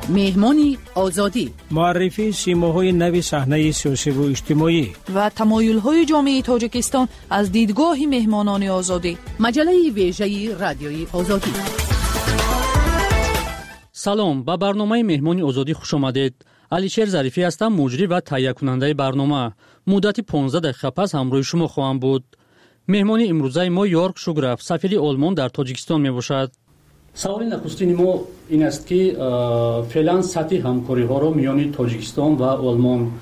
مهمانی آزادی، معرفی سیماهای نو صحنه سیاسی و اجتماعی و تمایل‌های جامعه تاجیکستان از دیدگاه مهمانان آزادی. مجله ویژه رادیوی آزادی. سلام، با برنامه مهمانی آزادی خوش آمدید. علیشیر ظریفی هستم، مجری و تهیه کننده برنامه. مدت 15 دقیقه پس همراه شما خواهم بود. مهمانی امروزه ما یورک شوگرف، سفیر آلمان در تاجیکستان می باشد. سوال نخستین ما این است که فعلا سطح همکاری ها را میان تاجیکستان و آلمان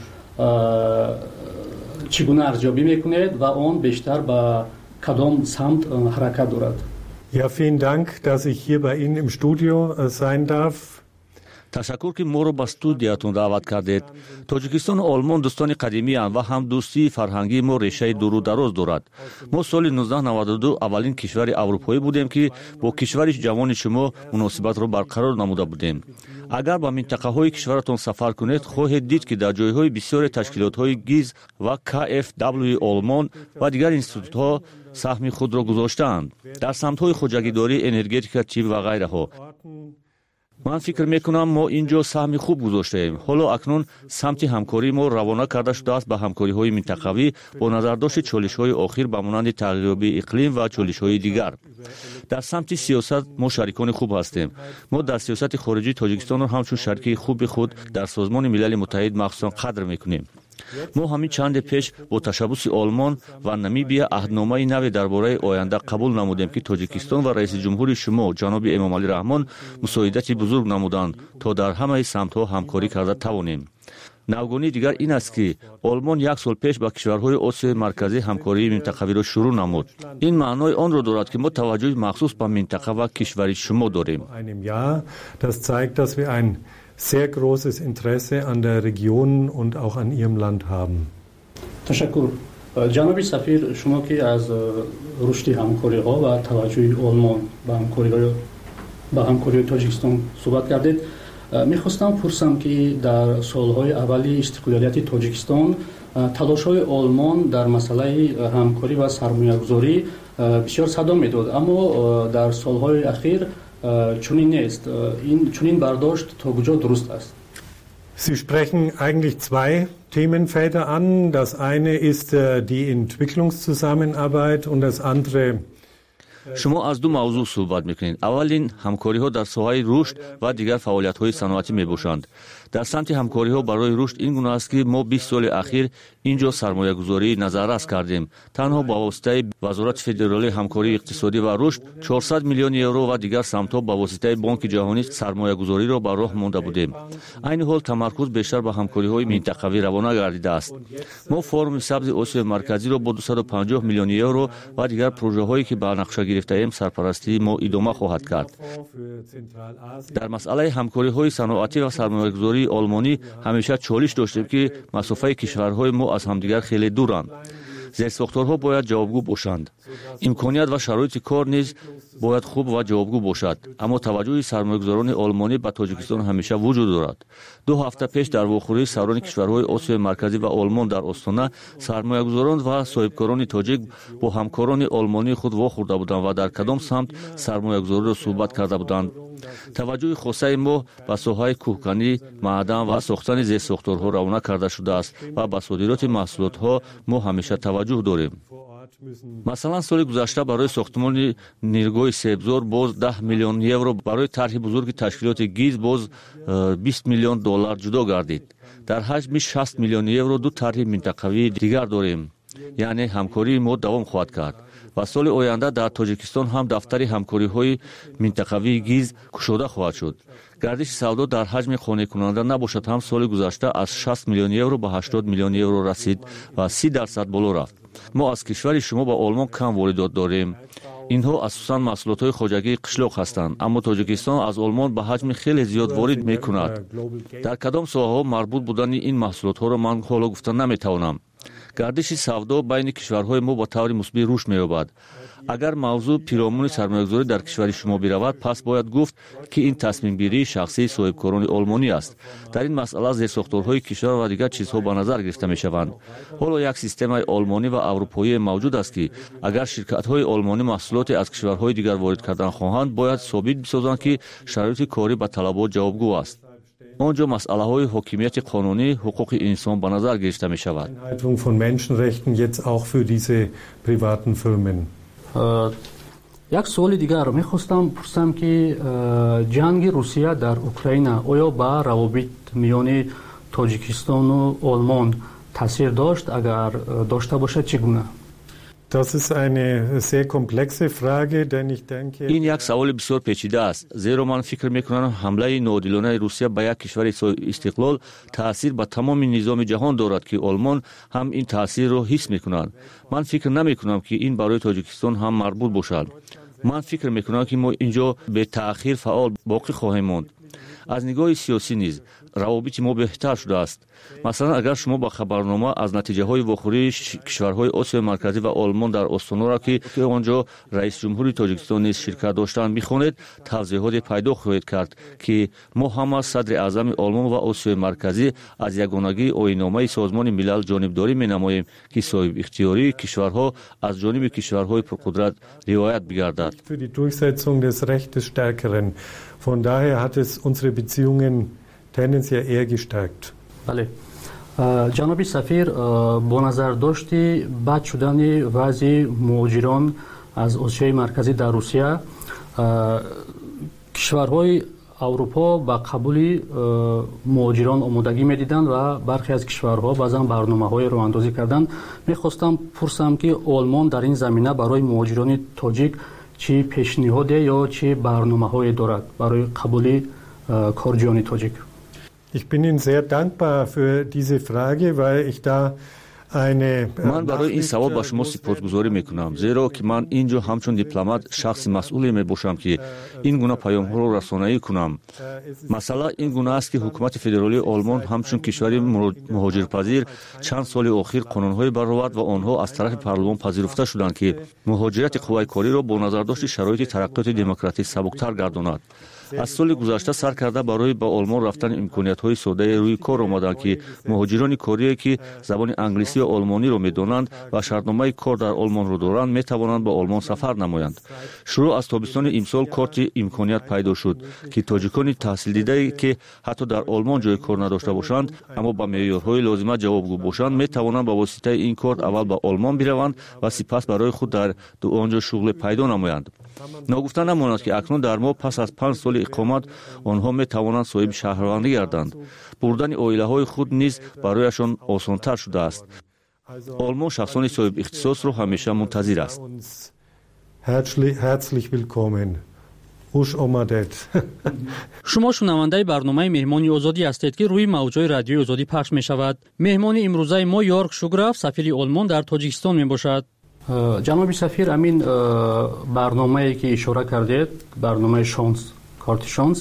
چگونه ارزیابی میکنید و آن بیشتر به کدام سمت حرکت دارد؟ Ja, vielen Dank, dass ich hier bei Ihnen im Studio sein darf. تشکر که ما رو به استودیوتون دعوت کردید. تاجیکستان و آلمان دوستان قدیمی اند و هم دوستی فرهنگی ما ریشه دور و دراز دارد. ما سال 1992 اولین کشور اروپایی بودیم که با کشور جوان شما مناسبت را برقرار نموده بودیم. اگر به منطقه های کشورتون سفر کنید خواهید دید که در جایهای بسیار تشکیلات های گیز و KfW آلمان و دیگر انستیتوت ها سهم خود را گذاشتند در سمت های خودجگیداری، انرژتیک، چیپ و غیره ها. من فکر میکنم ما اینجا سهم خوب گذاشته ایم. حالا اکنون سمت همکاری ما روانه کرده شده است به همکاری های منطقوی با نظر داشت چالش های آخر به مانند تغییریابی اقلیم و چالش های دیگر. در سمت سیاست ما شریکان خوب هستیم. ما در سیاست خارجی تاجیکستان را همچون شریک خوب خود در سازمان ملل متحد مخصوصا قدر میکنیم. ما همین چند پیش با تشبث آلمان و نمیبیا عهدنامه نوی درباره آینده قبول نمودیم که تاجیکستان و رئیس جمهور شما جناب امام علی رحمان مساعدت بزرگ نمودند تا در همه سمت‌ها همکاری کرده توانیم. نوگانی دیگر این است که آلمان یک سال پیش با کشورهای آسیای مرکزی همکاری منطقوی را شروع نمود. این معنای آن را دارد که ما توجه مخصوص به منطقه و کشور شما داریم. sehr großes Interesse an der Region und auch an ihrem Land haben. تشکر. جناب سفیر، شما که از رشد همکاری ها و توجه آلمان به همکاری تاجیکستان صحبت کردید، میخواستم پرسم که در سالهای اولی استقلالیت تاجیکستان تلاش های آلمان در مسئله همکاری و سرمایه‌گذاری بسیار صدا میداد، اما در سالهای اخیر چنین نیست. این چنین برداشت تا کجا درست است؟ Sie sprechen eigentlich zwei Themenfelder an. Das eine ist die Entwicklungszusammenarbeit und das andere شما از دو موضوع صحبت میکنید. اولین همکاری ها در ساحه رشد و دیگر فعالیت های صنعتی میباشند. در سمت همکاری ها برای رشد این گونه است که ما 20 سال اخیر اینجا سرمایه گذاری نظررس کردیم. تنها با واسطه وزارت فدرالی همکاری اقتصادی و رشد 400 میلیون یورو و دیگر سمت ها با واسطه بانک جهانی سرمایه گذاری را بر راه مانده بودیم. این حال تمرکز بیشتر به همکاری های منطقوی روانه گردیده است. ما فورم سبز آسیای مرکزی را با 250 میلیون یورو و دیگر پروژه هایی که به نقشه گرفته ایم سرپرستی ما ادامه خواهد کرد. در مسئله همکاری های صنعتی و سرمایه گذاری آلمانی همیشه چالش داشتیم که مسافه کشورهای ما از همدیگر خیلی دورند. زیرساختارها باید جوابگو باشند. امکانیت و شرایط کار نیز باید خوب و جوابگو باشد. اما توجه سرمایه‌گذاران آلمانی به تاجیکستان همیشه وجود دارد. 2 هفته پیش در واخوری سران کشورهای آسیای مرکزی و آلمان در آستانه سرمایه‌گذاران و صاحبکاران تاجیک با همکاران آلمانی خود واخورده بودند و در کدام سمت سرمایه‌گذاری را صحبت کرده بودند. توجه خاصه ما به ساحه کوهکنی، معدن و ساختن زیرساختارها روانه کرده شده است و به صادرات محصولاتها ما همیشه توجه داریم. مثلا سال گذشته برای ساختمان نیرگاه سیبزار باز 10 میلیون یورو، برای طرح بزرگ تشکیلات گیز باز 20 میلیون دلار جدا گردید. در حجم 60 میلیون یورو دو طرح منطقوی دیگر داریم. یعنی همکاری ما دوام خواهد کرد. و سال آینده در تاجیکستان هم دفتر همکاری های منطقوی گیز گشوده خواهد شد. گردش سودا در حجم قانع کننده نباشد هم سال گذشته از 60 میلیون یورو به 80 میلیون یورو رسید و 30% بالا رفت. ما از کشور شما با آلمان کم واردات داریم. اینها اساساً محصولات های خواجگی قشلاق هستند، اما تاجیکستان از آلمان به حجم خیلی زیاد وارد میکند. در کدام ساحه‌ها مربوط بودن این محصولات ها را من حالا گفتن نمیتوانم. گردش سودا بین کشورهای ما با طور مثبت رشد می‌یابد. اگر موضوع پیرامون سرمایه‌گذاری در کشور شما برود، پس باید گفت که این تصمیم گیری شخصی صاحبکاران آلمانی است. در این مسئله زیرساختارهای کشور و دیگر چیزها به نظر گرفته می‌شوند. حالا یک سیستم آلمانی و اروپایی موجود است که اگر شرکت‌های آلمانی محصولات از کشورهای دیگر وارد کردن خواهند، باید ثابت بسازند که شرایط کاری به طلبات جوابگو است. онҷо масъалаҳои ҳокимияти қонунӣ, ҳуқуқи инсон ба назар гирифта мешавад. Von Menschenrechten jetzt auch für diese privaten Firmen. як суоли дигар мехостам пурсам ки ҷанги Русия дар Украина оё ба равобит миёни Тоҷикистону Олмон таъсир дошт? Агар дошта бошад чӣ гуна? Das ist eine sehr komplexe Frage, denn ich denke... ин як саволи бисёр печида аст, зеро ман фикр мекунам ҳамлаи ноодилонаи Русия ба як кишвари истиқлол таъсир ба тамоми низоми ҷаҳон дорад ки Олмон ҳам ин таъсирро ҳис мекунанд. ман фикр намекунам ки ин барои Тоҷикистон ҳам марбут бошад. ман фикр мекунам ки мо инҷо бетаъхир фаъол боқӣ хоҳем монд. аз нигоҳи сиёсӣ низ равобити мо беҳтар шудааст. масалан, агар шумо ба хабарнома аз натиҷаҳои вохӯрии кишварҳои Осиёи Марказӣ ва Олмон дар Остонаро ки онҷо раисҷумҳури Тоҷикистон низ ширкат доштанд мехонед, тавзеҳоте пайдо хоҳед кард ки мо ҳам аз садри аъзами Олмон ва Осиёи Марказӣ аз ягонагии оинномаи Созмони Милал ҷонибдорӣ менамоем ки соҳибихтиёрии кишварҳо аз ҷониби кишварҳои пурқудрат риоят бигардад. Von daher hat es unsere Beziehungen tendenziell eher gestärkt. Bale. Janobi Safir, با نظر داشتی بد شدن وضع مهاجران از آسیای مرکزی در روسیه، کشورهای اروپا با قبول مهاجران آمادگی می‌دیدند و برخی از کشورها بعضا برنامه‌های راه‌اندازی کردند. می‌خواستم پرسم که آلمان در این زمینه برای مهاجران تاجیک چی پیشنهاد یا چی برنامه‌هایی دارد برای قبول کارجویان تاجیک؟ Ich bin Ihnen sehr dankbar für diese Frage, weil ich da ман барои ин савол ба шумо сипосгузорӣ мекунам, зеро ки ман ин ҷо ҳамчун дипломат шахси масъуле мебошам ки ин гуна паёмҳоро расонӣ кунам. масъала ин гуна аст ки ҳукумати федералии Олмон ҳамчун кишвари муҳоҷирпазир чанд соли охир қонунҳое баровард ва онҳо аз тарафи парлумон пазируфта шуданд ки муҳоҷирати қувваи кориро бо назардошти шароити тараққиёти демократӣ сабуктар гардонад. аз соли гузашта сар карда барои ба Олмон рафтани имкониятҳои соддаи рӯи кор омаданд ки муҳоҷирони корие ки забони англисӣ ва олмониро медонанд ва шартномаи кор дар Олмонро доранд метавонанд ба Олмон сафар намоянд. шурӯъ аз тобистони имсол корти имконият пайдо шуд ки тоҷикони таҳсилдидае ки ҳатто дар Олмон ҷои кор надошта бошанд, аммо ба меъёрҳои лозима ҷавобгӯ бошанд, метавонанд ба воситаи ин корт аввал ба Олмон бираванд ва сипас барои худ дар онҷо шуғле пайдо намоянд. ногуфта намонад ки акнун дар мо пас аз 5 соли иқомат онҳо метавонанд соҳиби шаҳрвандӣ гарданд. бурдани оилаҳои худ низ барояшон осонтар шудааст. Олмон шахсони соҳибихтисосро ҳамеша мунтазир аст. Herzlich willkommen. Ush omadet. шумо шунавандаи барномаи меҳмони озодӣ ҳастед ки рӯи мавҷҳои радиои озодӣ пахш мешавад. меҳмони имрӯзаи мо Йорк Шуграф, сафири Олмон дар Тоҷикистон мебошад. ҷаноби сафир, амин барномае ки ишора кардед, барномаи шонс, корти шонс,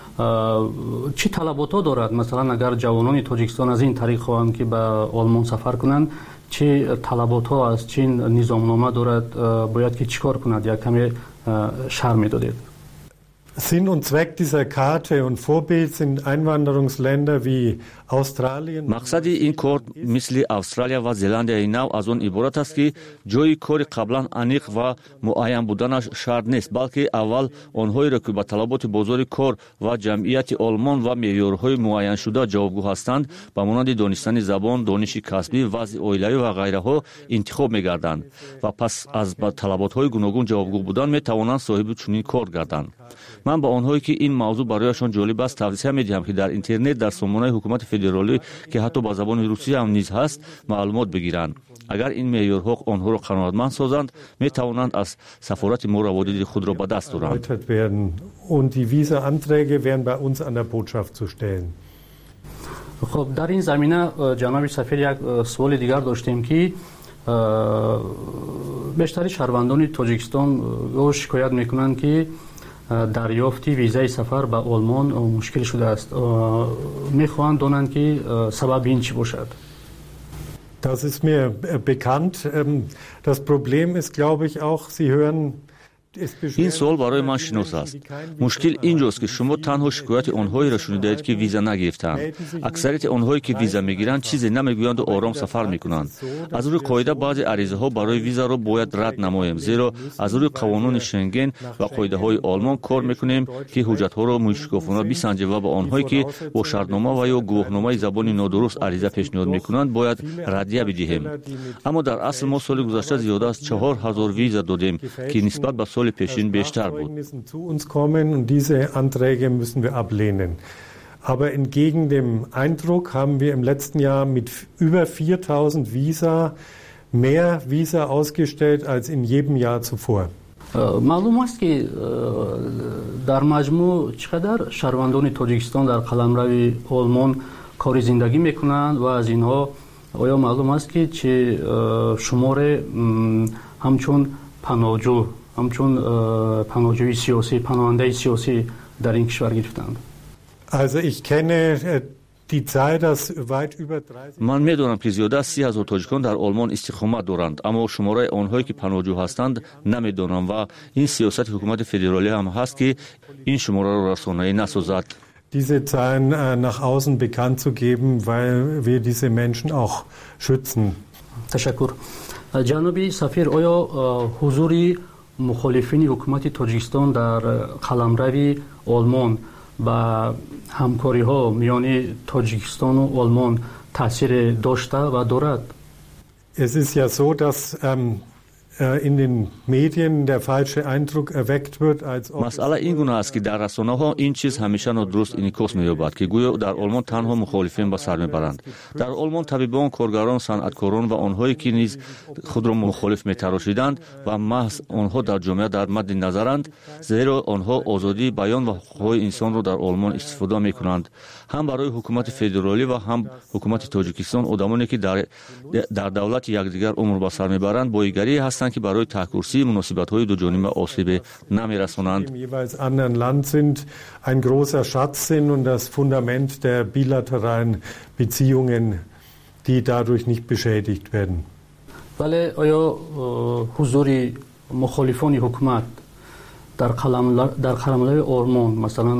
чӣ талаботҳо дорад? масалан, агар ҷавонони Тоҷикистон аз ин тариқ хоҳанд ки ба Олмон сафар кунанд, чӣ талаботҳо аст, чӣ низомнома дорад, бояд ки чӣ кор кунад? як каме шарҳ медодед. Sinn und Zweck dieser Karte und Vorbild sind Einwanderungsländer wie Australien. мақсади ин кор мисли Австралия ва Зеландияи нав аз он иборат аст ки ҷои кори қаблан аниқ ва муайян буданаш шарт нест, балки аввал онҳоеро ки ба талаботи бозори кор ва ҷамъияти Олмон ва меъёрҳои муайяншуда ҷавобгӯ ҳастанд, ба монанди донистани забон, дониши касбӣ, вазъи оилавӣ ва ғайраҳо интихоб мегарданд ва пас аз ба талаботҳои гуногун ҷавобгӯ будан метавонанд соҳиби чунин кор гарданд. ман ба онҳое ки ин мавзӯъ барояшон ҷолиб аст тавсия медиҳам ки дар интернет дар сомонаи ҳукумати федералӣ ки ҳатто ба забони русия ҳам низ ҳаст маълумот бигиранд. агар ин меъёрҳо онҳоро қаноатманд созанд, метавонанд аз сафорати мо раводиди худро ба даст оранд. Und die Visa-Anträge wären bei uns an der Botschaft zu stellen. خب در این زمینه جناب سفیر یک سوال دیگر داشتیم که بیشتر شهروندان تاجیکستان شکایت میکنند که دریافت ویزای سفر به آلمان مشکل شده است. میخواهند دانند که سبب این چی باشد. Das ist mir bekannt. Das Problem ist, glaube ich, auch, Sie hören این سوال برای من شناس است. مشکل اینجاست که شما تنها شکایت آنهایی را شنیدید که ویزا نگرفتند. اکثریت آنهایی که ویزا میگیرند چیزی نمیگویند و آرام سفر میکنند. از روی قاعده بعضی عریضه ها برای ویزا را باید رد نماییم، زیرا از روی قوانین شنگن و قاعده های آلمان کار میکنیم که حجت ها را مشکوکانه بسنجیم و به آنهایی که با شرطنامه و یا گواهنامه زبان نادرست عریضه پیشنهاد میکنند باید ردیه بدهیم. اما در اصل ما سال گذشته زیاده از 4000 ویزا دادیم که نسبت به سال پیشین بیشتر بود. Aber entgegen dem Eindruck haben wir im letzten Jahr mit über 4000 Visa mehr Visa ausgestellt als in jedem Jahr zuvor. معلوم است که در مجموع چقدر شهروندان تاجیکستان در قلمرو آلمان کار زندگی میکنند و از اینها آیا معلوم است که چه شمار همچون پناهجو همچون پناهجوی سیاسی پناهنده سیاسی در این کشور گرفتند؟ Also ich kenne die Zahl, dass weit über 30 من میدونم که زیاده از 30,000 تاجیکان در آلمان استقامت دارند، اما شماره آنهایی که پناهجو هستند نمیدونم و این سیاست حکومت فدرالی هم هست که این شماره را رسانه‌ای نسازد. Diese Zahlen nach außen bekannt zu geben, weil wir diese Menschen auch schützen. تشکر. جناب سفیر، آیا حضور مخالفین حکومت تاجیکستان در قلمرو آلمان با همکاری ها میان تاجیکستان و آلمان تاثیر داشته و دارد؟ Es ist ja so, dass in den Medien der falsche Eindruck erweckt wird, als ob مسئله این گونه است که در رسانه ها این چیز همیشه نادرست انعکاس می‌یابد که گویا در آلمان تنها مخالفین به سر میبرند. در آلمان طبیبان، کارگران، صنعتکاران و آنهایی که نیز خود را مخالف می‌تراشیدند و محض آنها در جامعه در مد نظرند، زیرا آنها آزادی بیان و حقوق انسان را در آلمان استفاده می‌کنند. هم برای حکومت فدرالی و هم حکومت تاجیکستان آدمانی که در دولت یکدیگر عمر به سر میبرند بایگری هستند که برای تحکرسی مناسبت‌های دو جانبه آسیب نمی‌رسانند. jeweils anderen Land sind, ein großer Schatz sind und das Fundament der bilateralen Beziehungen, die dadurch nicht beschädigt werden. ولی آیا حضور مخالفان حکومت در قلمرو آلمان مثلا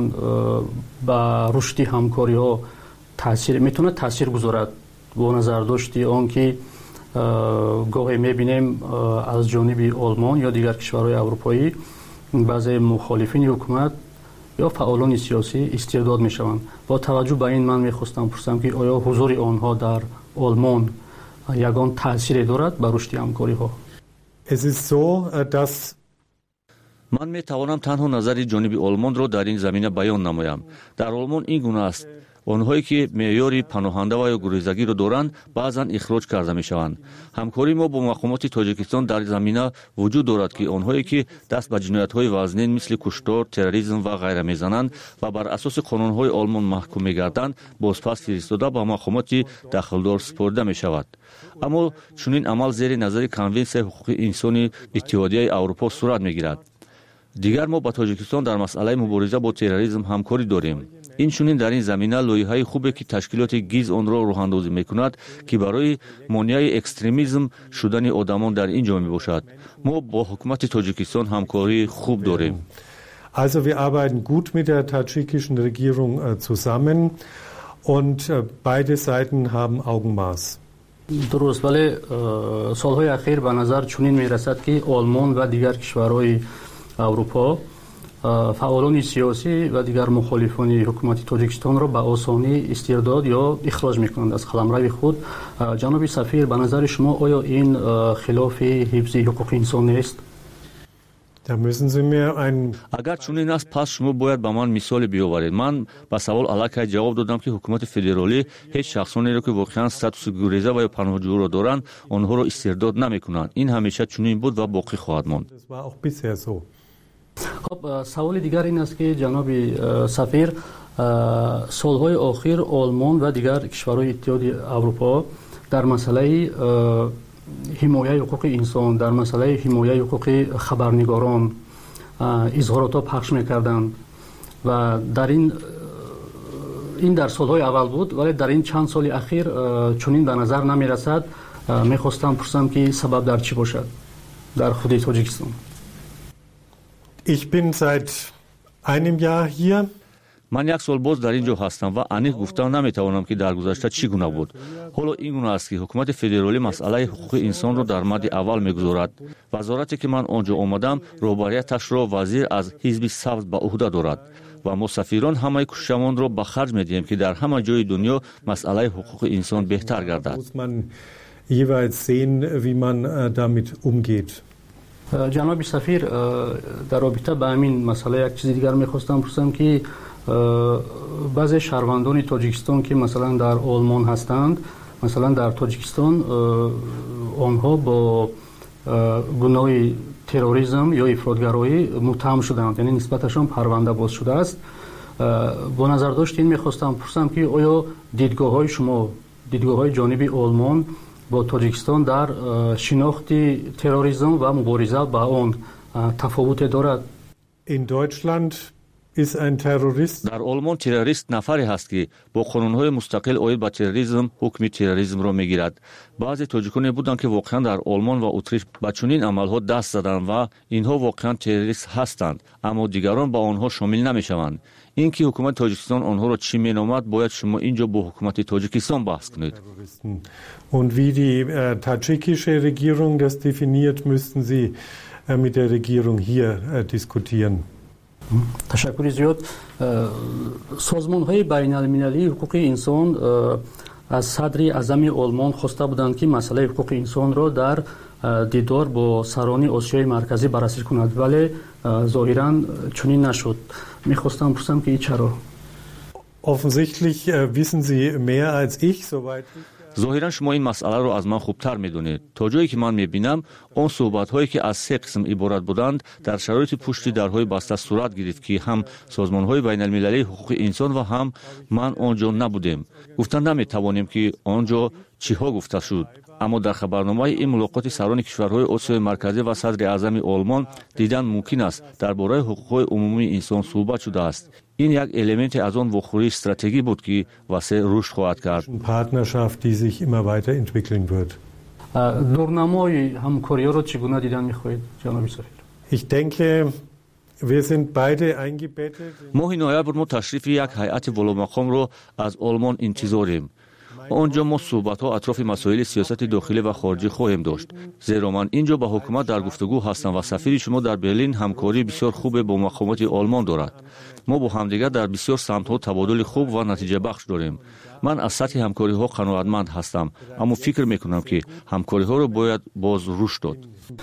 با رشد همکاری ها میتونه تاثیر گذارد؟ با نظر داشتی آن که گاهی میبینیم از جانب آلمان یا دیگر کشورهای اروپایی بعضی مخالفین حکومت یا فعالان سیاسی استرداد میشوند. با توجه به این من میخواستم پرسم که آیا حضور آنها در آلمان یگان تاثیر دارد بر رشد همکاری ها؟ Es ist so, dass من میتوانم تنها نظر جانب آلمان را در این زمینه بیان نمایم. در آلمان این گونه است: آنهایی که معیار پناهنده و یا گریزگی را دارند بعضا اخراج کرده میشوند. همکاری ما با مقامات تاجیکستان در زمینه وجود دارد که آنهایی که دست به جنایت‌های وزنین مثل کشتار، تروریسم و غیره میزنند و بر اساس قانون‌های آلمان محکوم میگردند بازپس فرستاده به مقامات دخلدار سپرده میشود. اما چنین عمل زیر نظر کنونسیون حقوق انسانی اتحادیه اروپا صورت میگیرد. دیگر ما با تاجیکستان در مسئله مبارزه با تروریسم همکاری داریم. این چنین در این زمینه لایحه‌ای خوبه که تشکیلات گیز آن را راه‌اندازی می‌کند که برای مانع اکستریمیسم شدن آدمان در این جامعه باشد. ما با حکومت تاجیکستان همکاری خوب داریم. Also wir arbeiten gut mit der tadschikischen Regierung zusammen und beide Seiten haben Augenmaß. درست، ولی سالهای اخیر به نظر چنین می‌رسد که آلمان و دیگر کشورهای اروپا فعالان سیاسی و دیگر مخالفان حکومت تاجیکستان را به آسانی استرداد یا اخراج میکنند از قلمرو خود. جناب سفیر، به نظر شما آیا این خلاف حفظ حقوق انسان نیست؟ اگر چنین است پس شما باید به من مثال بیاورید. من به سوال الکی جواب دادم که حکومت فدرالی هیچ شخصانی را که واقعا استاتوس گریزه و یا پناهجو را دارند آنها را استرداد نمیکنند. این همیشه چنین بود و باقی خواهد ماند. خب سوال دیگر این است که جناب سفیر، سالهای اخیر آلمان و دیگر کشورهای اتحادیه اروپا در مسئله حمایت حقوق انسان، در مسئله حمایت حقوق خبرنگاران اظهارات پخش میکردند و در این در سالهای اول بود، ولی در این چند سال اخیر چنین به نظر نمیرسد. میخواستم پرسم که سبب در چی باشد در خود تاجیکستان؟ Ich bin seit einem Jahr hier. من یک سال باز در اینجا هستم و انیق گفتن نمیتوانم که در گذشته چی گونه بود. حالا این گونه است که حکومت فدرالی مسئله حقوق انسان را در مد اول میگذارد. وزارتی که من آنجا آمدم رهبریتش را وزیر از حزب سبز به عهده دارد و ما سفیران همه کوششمان را به خرج میدهیم که در همه جای دنیا مسئله حقوق انسان بهتر گردد. jeweils sehen, wie man damit umgeht. جناب سفیر در رابطه با همین مسئله یک چیز دیگر میخواستم پرسم که بعضی شهروندان تاجیکستان که مثلا در آلمان هستند، مثلا در تاجیکستان آنها با گناه تروریسم یا افراطگرایی متهم شدند، یعنی نسبتشان پرونده باز شده است. با نظر داشت این میخواستم پرسم که آیا دیدگاه های شما، دیدگاه های جانب آلمان با تاجیکستان در شناخت تروریسم و مبارزه با آن تفاوت دارد؟ In Deutschland ist ein Terrorist. در آلمان تروریست نفری هست که با قانون‌های مستقل عاید به تروریسم حکم تروریسم را میگیرد. بعضی تاجیکان بودند که واقعا در آلمان و اتریش به چنین عملها دست زدند و اینها واقعا تروریست هستند، اما دیگران با آنها شامل نمیشوند. اینکه حکومت تاجیکستان آنها را چی مینامد باید شما اینجا با حکومت تاجیکستان بحث کنید. Und wie die tadschikische Regierung das definiert, müssten Sie mit der Regierung hier diskutieren. تشکر زیاد. سازمان‌های بین‌المللی حقوق انسان از صدر اعظم آلمان خواسته بودند که مسئله حقوق انسان را در دیدار با سران آسیای مرکزی بررسی کند، ولی ظاهراً چنین نشد. می‌خواستم پرسم که چرا؟ Offensichtlich wissen Sie mehr als ich, soweit ظاهرا شما این مسئله رو از من خوبتر میدونید. تا جایی که من میبینم آن صحبت هایی که از 3 قسم عبارت بودند در شرایط پشت درهای بسته صورت گرفت که هم سازمان های بین المللی حقوق انسان و هم من آنجا نبودیم. گفتن نمیتوانیم که آنجا چی ها گفته شد، اما در خبرنامه این ملاقات سران کشورهای آسیای مرکزی و صدر اعظم آلمان دیدن ممکن است درباره حقوق عمومی انسان صحبت شده است. این یک الیمنت از آن واخوری استراتژی بود که واسه رشد خواهد کرد. Partnerschaft, die sich immer weiterentwickeln wird. دورنمای همکاری را چگونه دیدن می‌خواهید جناب سفیر؟ Ich denke, wir sind beide eingebettet. ماه نوامبر ما تشریف یک هیئت والامقام را از آلمان انتظاریم. آنجا ما صحبت‌ها اطراف مسائل سیاست داخلی و خارجی خواهیم داشت، زیرا من اینجا با حکومت در گفتگو هستم و سفیر شما در برلین همکاری بسیار خوب با مقامات آلمان دارد. ما با همدیگر در بسیار سمت‌ها تبادل خوب و نتیجه بخش داریم. من از سطح همکاری‌ها قناعتمند هستم، اما فکر می‌کنم که همکاری‌ها را باید باز رشد داد.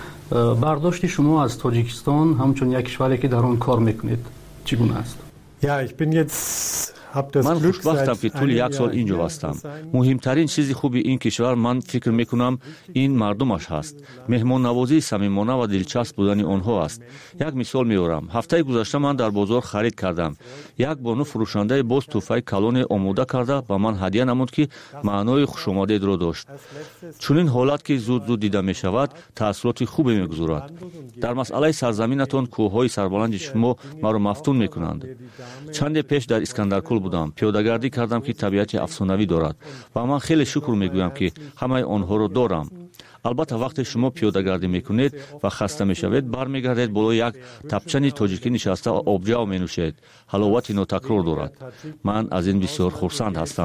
برداشت شما از تاجیکستان همچون یک کشوری که در آن کار می‌کنید چگونه است؟ Ja, ich bin jetzt من خوشبختم که طول یک سال اینجا هستم. مهمترین چیز خوبی این کشور من فکر میکنم این مردمش هست. مهمان نوازی صمیمانه و دلچسب بودن آنها است. یک مثال میارم. هفته گذشته من در بازار خرید کردم. یک بانو فروشنده باز توفای کلون آماده کرده و من هدیه نمود که معنای خوشامدید را داشت. چون این حالت که زود دیده می شود تاثیرات خوبی میگذارد. در مسئله سرزمینتان کوههای سربلند شما مرا مفتون میکنند. چند پیش در اسکندرکل بودم، پیاده‌گردی کردم که طبیعت افسانه‌ای دارد و من خیلی شکر میگویم که همه آنها را دارم. البته وقتی شما پیاده‌گردی میکنید و خسته میشوید برمیگردید بالای یک تپچن تاجیکی نشسته و آبجو مینوشید. حلاوت ناتکرار دارد. من از این بسیار خرسند هستم.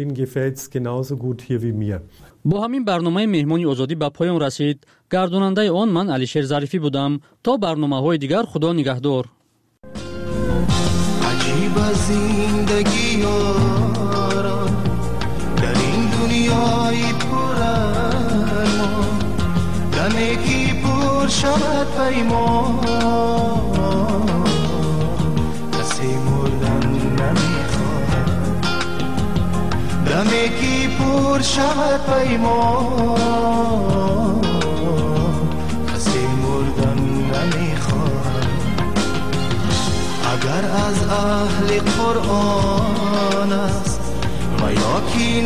با همین برنامه مهمانی آزادی به پایان رسید. گرداننده آن من علیشیر ظریفی بودم. تا برنامه‌های دیگر خدا نگهدار. عجیب زندگی یارا در این دنیای پر ارمان، دمی که پر شود پیمان، کسی مردن نمیخواد. دمی که پر شود پیمان، کسی مردن نمیخواد. اگر از اهل قرآن است و یا کی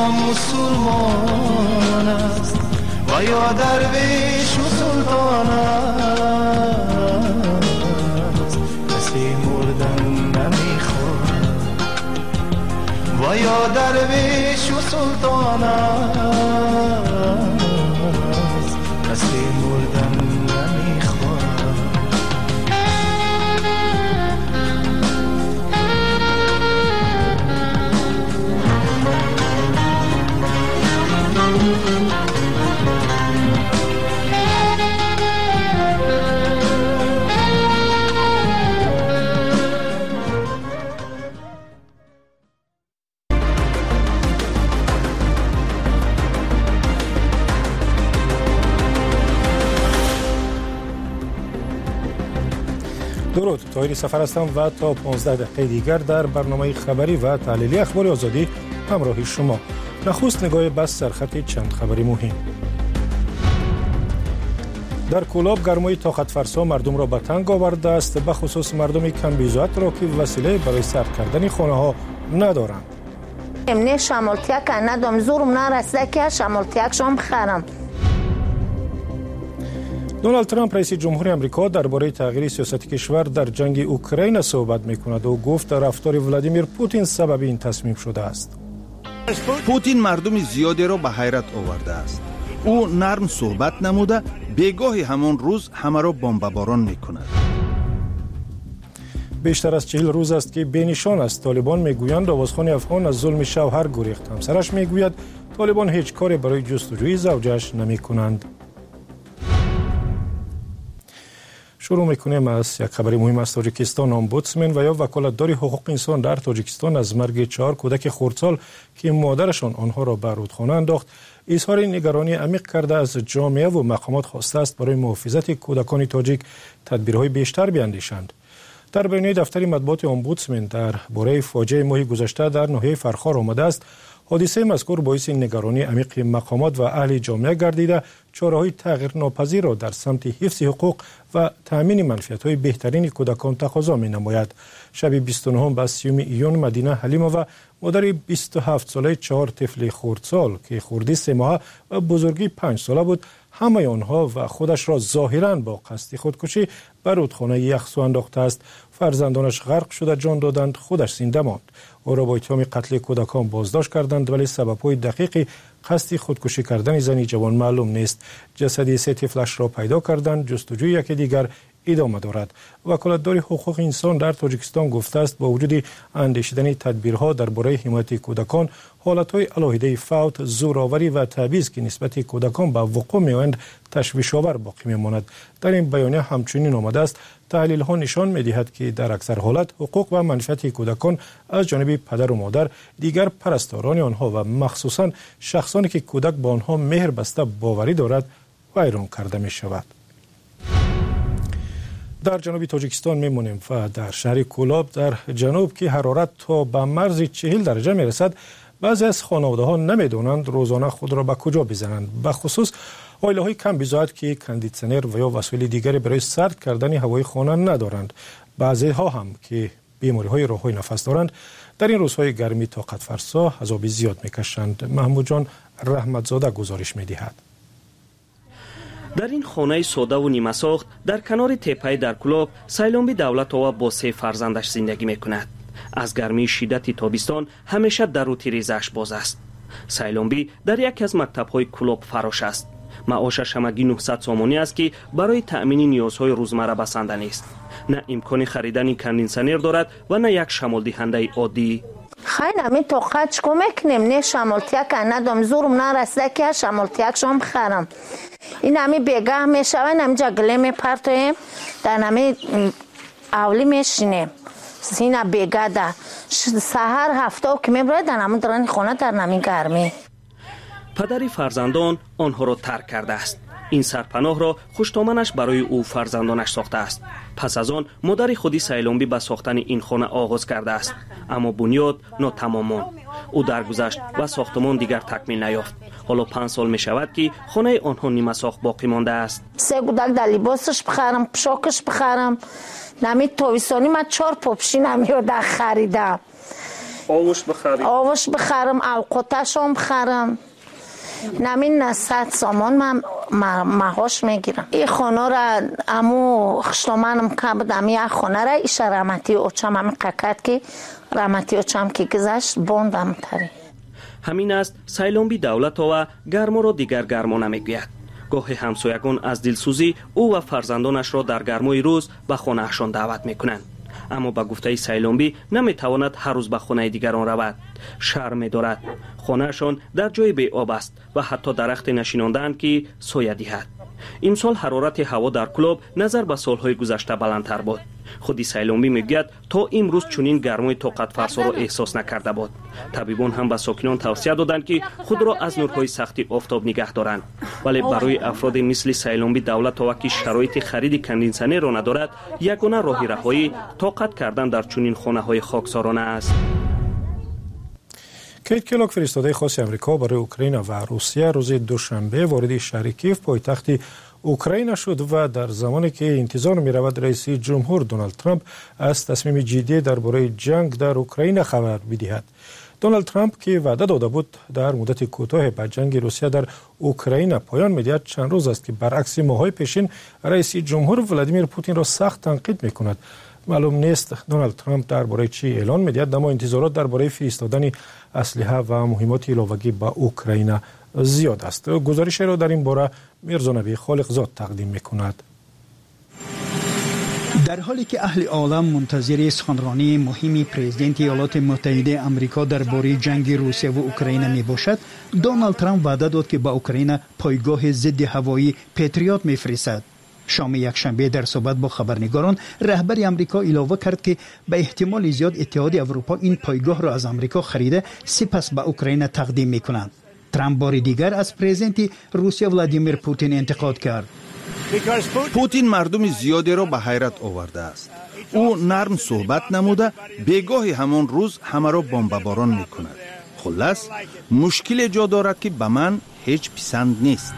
نامسلمان است و یا درویش و سلطان است، کسی مردن نمیخواد. و یا درویش و سلطان است، کسی مردن نمیخواد. درود، طاهری سفر هستم و تا 15 دقیقه دیگر در برنامه خبری و تحلیلی اخبار آزادی همراه شما. نخست نگاه بس سرخط چند خبری مهم. در کولاب گرمای طاقت فرسا مردم را به تنگ آورده است، به خصوص مردم کم بیزوات را که وسیله برای سرد کردن خانه ها ندارند. امنه شمالتیک ندام زورم نرسده که شمالتیک شام خرم. دونالد ترامپ رئیس جمهور آمریکا درباره تغییر سیاست کشور در جنگ اوکراین صحبت می‌کند و گفت رفتار ولادیمیر پوتین سبب این تصمیم شده است. پوتین مردم زیادی را به حیرت آورده است. او نرم صحبت نموده بگاهی همان روز همه را بمباران می‌کند. بیشتر از 40 روز است که بینشان است. طالبان میگویند آوازخوان افغان از ظلم شوهر گریخت. همسرش میگوید طالبان هیچ کاری برای جستجوی زوجش نمی‌کنند. شروع میکنیم از یک خبر مهم از تاجیکستان. امبودسمن و یا وکالتدار حقوق انسان در تاجیکستان از مرگ 4 کودک خردسال که مادرشان آنها را به رودخانه انداخت اظهار نگرانی عمیق کرده از جامعه و مقامات خواسته است برای محافظت کودکان تاجیک تدبیرهای بیشتر بیاندیشند. در بیانیه دفتر مطبوعات امبودسمن در باره فاجعه ماه گذشته در ناحیه فرخار آمده است حادثه مذکور باعث نگرانی عمیق مقامات و اهل جامعه گردیده چاره‌های تغییر ناپذیر را در سمت حفظ حقوق و تامین منفعت‌های بهترین کودکان تقاضا می‌نماید. شب 29 به 30 ایون مدینه حلیمه و مادر 27 ساله 4 طفل خردسال که خردی 3 ماهه و بزرگی 5 ساله بود همه آنها و خودش را ظاهراً با قصد خودکشی به رودخانه یخسو انداخته است. فرزندانش غرق شده جان دادند، خودش زنده ماند. او را با اتهام قتل کودکان بازداشت کردند ولی سبب‌های دقیق قصد خودکشی کردن زنی جوان معلوم نیست. جسد 3 طفلش را پیدا کردند، جستجوی یک دیگر ادامه دارد. وکالتدار حقوق انسان در تاجیکستان گفته است با وجود اندیشیدن تدبیرها درباره حمایت کودکان حالتهای علاهیده فوت، زورآوری و تبعیض که نسبت کودکان به وقوع می‌آیند تشویش‌آور باقی می‌ماند. در این بیانیه همچنین آمده است تحلیل ها نشان می‌دهد که در اکثر حالت حقوق و منفعت کودکان از جانب پدر و مادر، دیگر پرستاران آنها و مخصوصاً شخصانی که کودک با آنها مهر بسته باوری دارد ویران کرده می‌شود. در جنوب تاجیکستان میمونیم و در شهر کولاب در جنوب که حرارت تا به مرز 40 درجه میرسد بعضی از خانواده‌ها نمیدونند روزانه خود را به کجا بزنند، به خصوص عائله‌های کم بیزاید که کندیسنر و یا وسایل دیگری برای سرد کردن هوای خانه ندارند. بعضی‌ها هم که بیماری‌های راه‌های نفس دارند در این روزهای گرمی طاقت فرسا عذاب زیاد میکشند. محمود جان رحمتزاده گزارش می‌دهد. در این خانه ساده و نیمه ساخت در کنار تپه در کلاب سیلامبی دولت‌آوا با 3 فرزندش زندگی می‌کند. از گرمی شدت تابستان همیشه در رو تیریزش باز است. سیلامبی در یکی از مکتب‌های کلاب فراش است. معاشش همگی 900 سومانی است که برای تأمین نیازهای روزمره بسنده نیست. نه امکان خریدن کندنسر دارد و نه یک شمال دهنده عادی. خیلی نمی طاقت چکو میکنیم نه شمالتیک ندام زورم نرسده که شمالتیک شام خرم. این همی بگاه میشوه نمی جگله میپرتویم در نمی اولی میشینیم سینه بگاه ده سهر هفته که میبره در نمی درن خونه در نمی گرمی. پدری فرزندان آنها را ترک کرده است. این سرپناه را خوشتامنش برای او فرزندانش ساخته است. پس از آن مادر خودی سیلامبی به ساختن این خانه آغاز کرده است، اما بنیاد ناتمامان. او درگذشت و ساختمان دیگر تکمیل نیافت. حالا 5 سال می شود که خانه آنها نیمه ساخت باقی مانده است. 3 کودک در لباسش بخرم، پشاکش بخرم. نمی تابستانی من 4 پاپشی نمیاد خریدم. آوش بخرم، اوقاتش هم بخرم. نمین 900 سامان من ماهاش میگیرم. این خانه را امو خشتامنم که بود امی خانه را ایش رحمتی اوچم همی قکت که رحمتی اوچم که گذشت بوندم تری. همین است سیلامبی دولت‌آوا گرما را دیگر گرما نمیگوید. گاهی همسایگان از دلسوزی او و فرزندانش را در گرمای روز به خانه‌شان دعوت میکنند. اما با گفته سیلامبی نمیتواند هر روز به خانه دیگران رود. شرم دارد. خانهشان در جای بی آب است و حتی درخت نشیناندند که سایه دهد. امسال حرارت هوا در کلاب نظر به سالهای گذشته بلندتر بود. خودی سیلومی میگوید تا امروز چنین گرمای طاقت فرسا را احساس نکرده بود. طبیبان هم به ساکنان توصیه دادند که خود را از نورهای سختی آفتاب نگه دارند. ولی برای افراد مثل سیلومی دولت تا وقتی شرایط خرید کندنسانه را ندارد، یگانه راه رهایی طاقت کردن در چنین خانه های خاکسارانه است. کیت کلاگ فرستاده خاص آمریکا برای اوکراین و روسیه روز دوشنبه وارد شهر کیف پایتخت اوکراین شد و در زمانی که انتظار می رود رئیس جمهور دونالد ترامپ از تصمیم جدی درباره جنگ در اوکراین خبر بدهد. دونالد ترامپ که وعده داده بود در مدت کوتاه به جنگ روسیه در اوکراین پایان می‌دهد، چند روز است که برعکس ماه‌های پیشین رئیس جمهور ولادیمیر پوتین را سخت تنقید می‌کند. معلوم نیست دونالد ترامپ درباره چی اعلان می‌دهد، اما انتظارات درباره فرستادن اسلحه و مهمات علاوه‌ای به اوکراین زیاد است. گزارش را در این باره میرزا نبی خالقزاد تقدیم می‌کند. در حالی که اهل عالم منتظر سخنرانی مهمی پرزیدنت ایالات متحده آمریکا درباره جنگ روسیه و اوکراین میباشد، دونالد ترامپ وعده داد که با اوکراین پایگاه ضد هوایی پتریوت میفرستد. شام یکشنبه در صحبت با خبرنگاران، رهبر آمریکا علاوه کرد که به احتمال زیاد اتحاد اروپا این پایگاه را از آمریکا خریده سپس به اوکراین تقدیم میکنند. ترامپ بار دیگر از پرزیدنت روسیه ولادیمیر پوتین انتقاد کرد. پوتین مردم زیادی را به حیرت آورده است. او نرم صحبت نموده بگاهی همان روز همه را بمباران میکند. خلاص مشکل جا دارد که به من هیچ پسند نیست.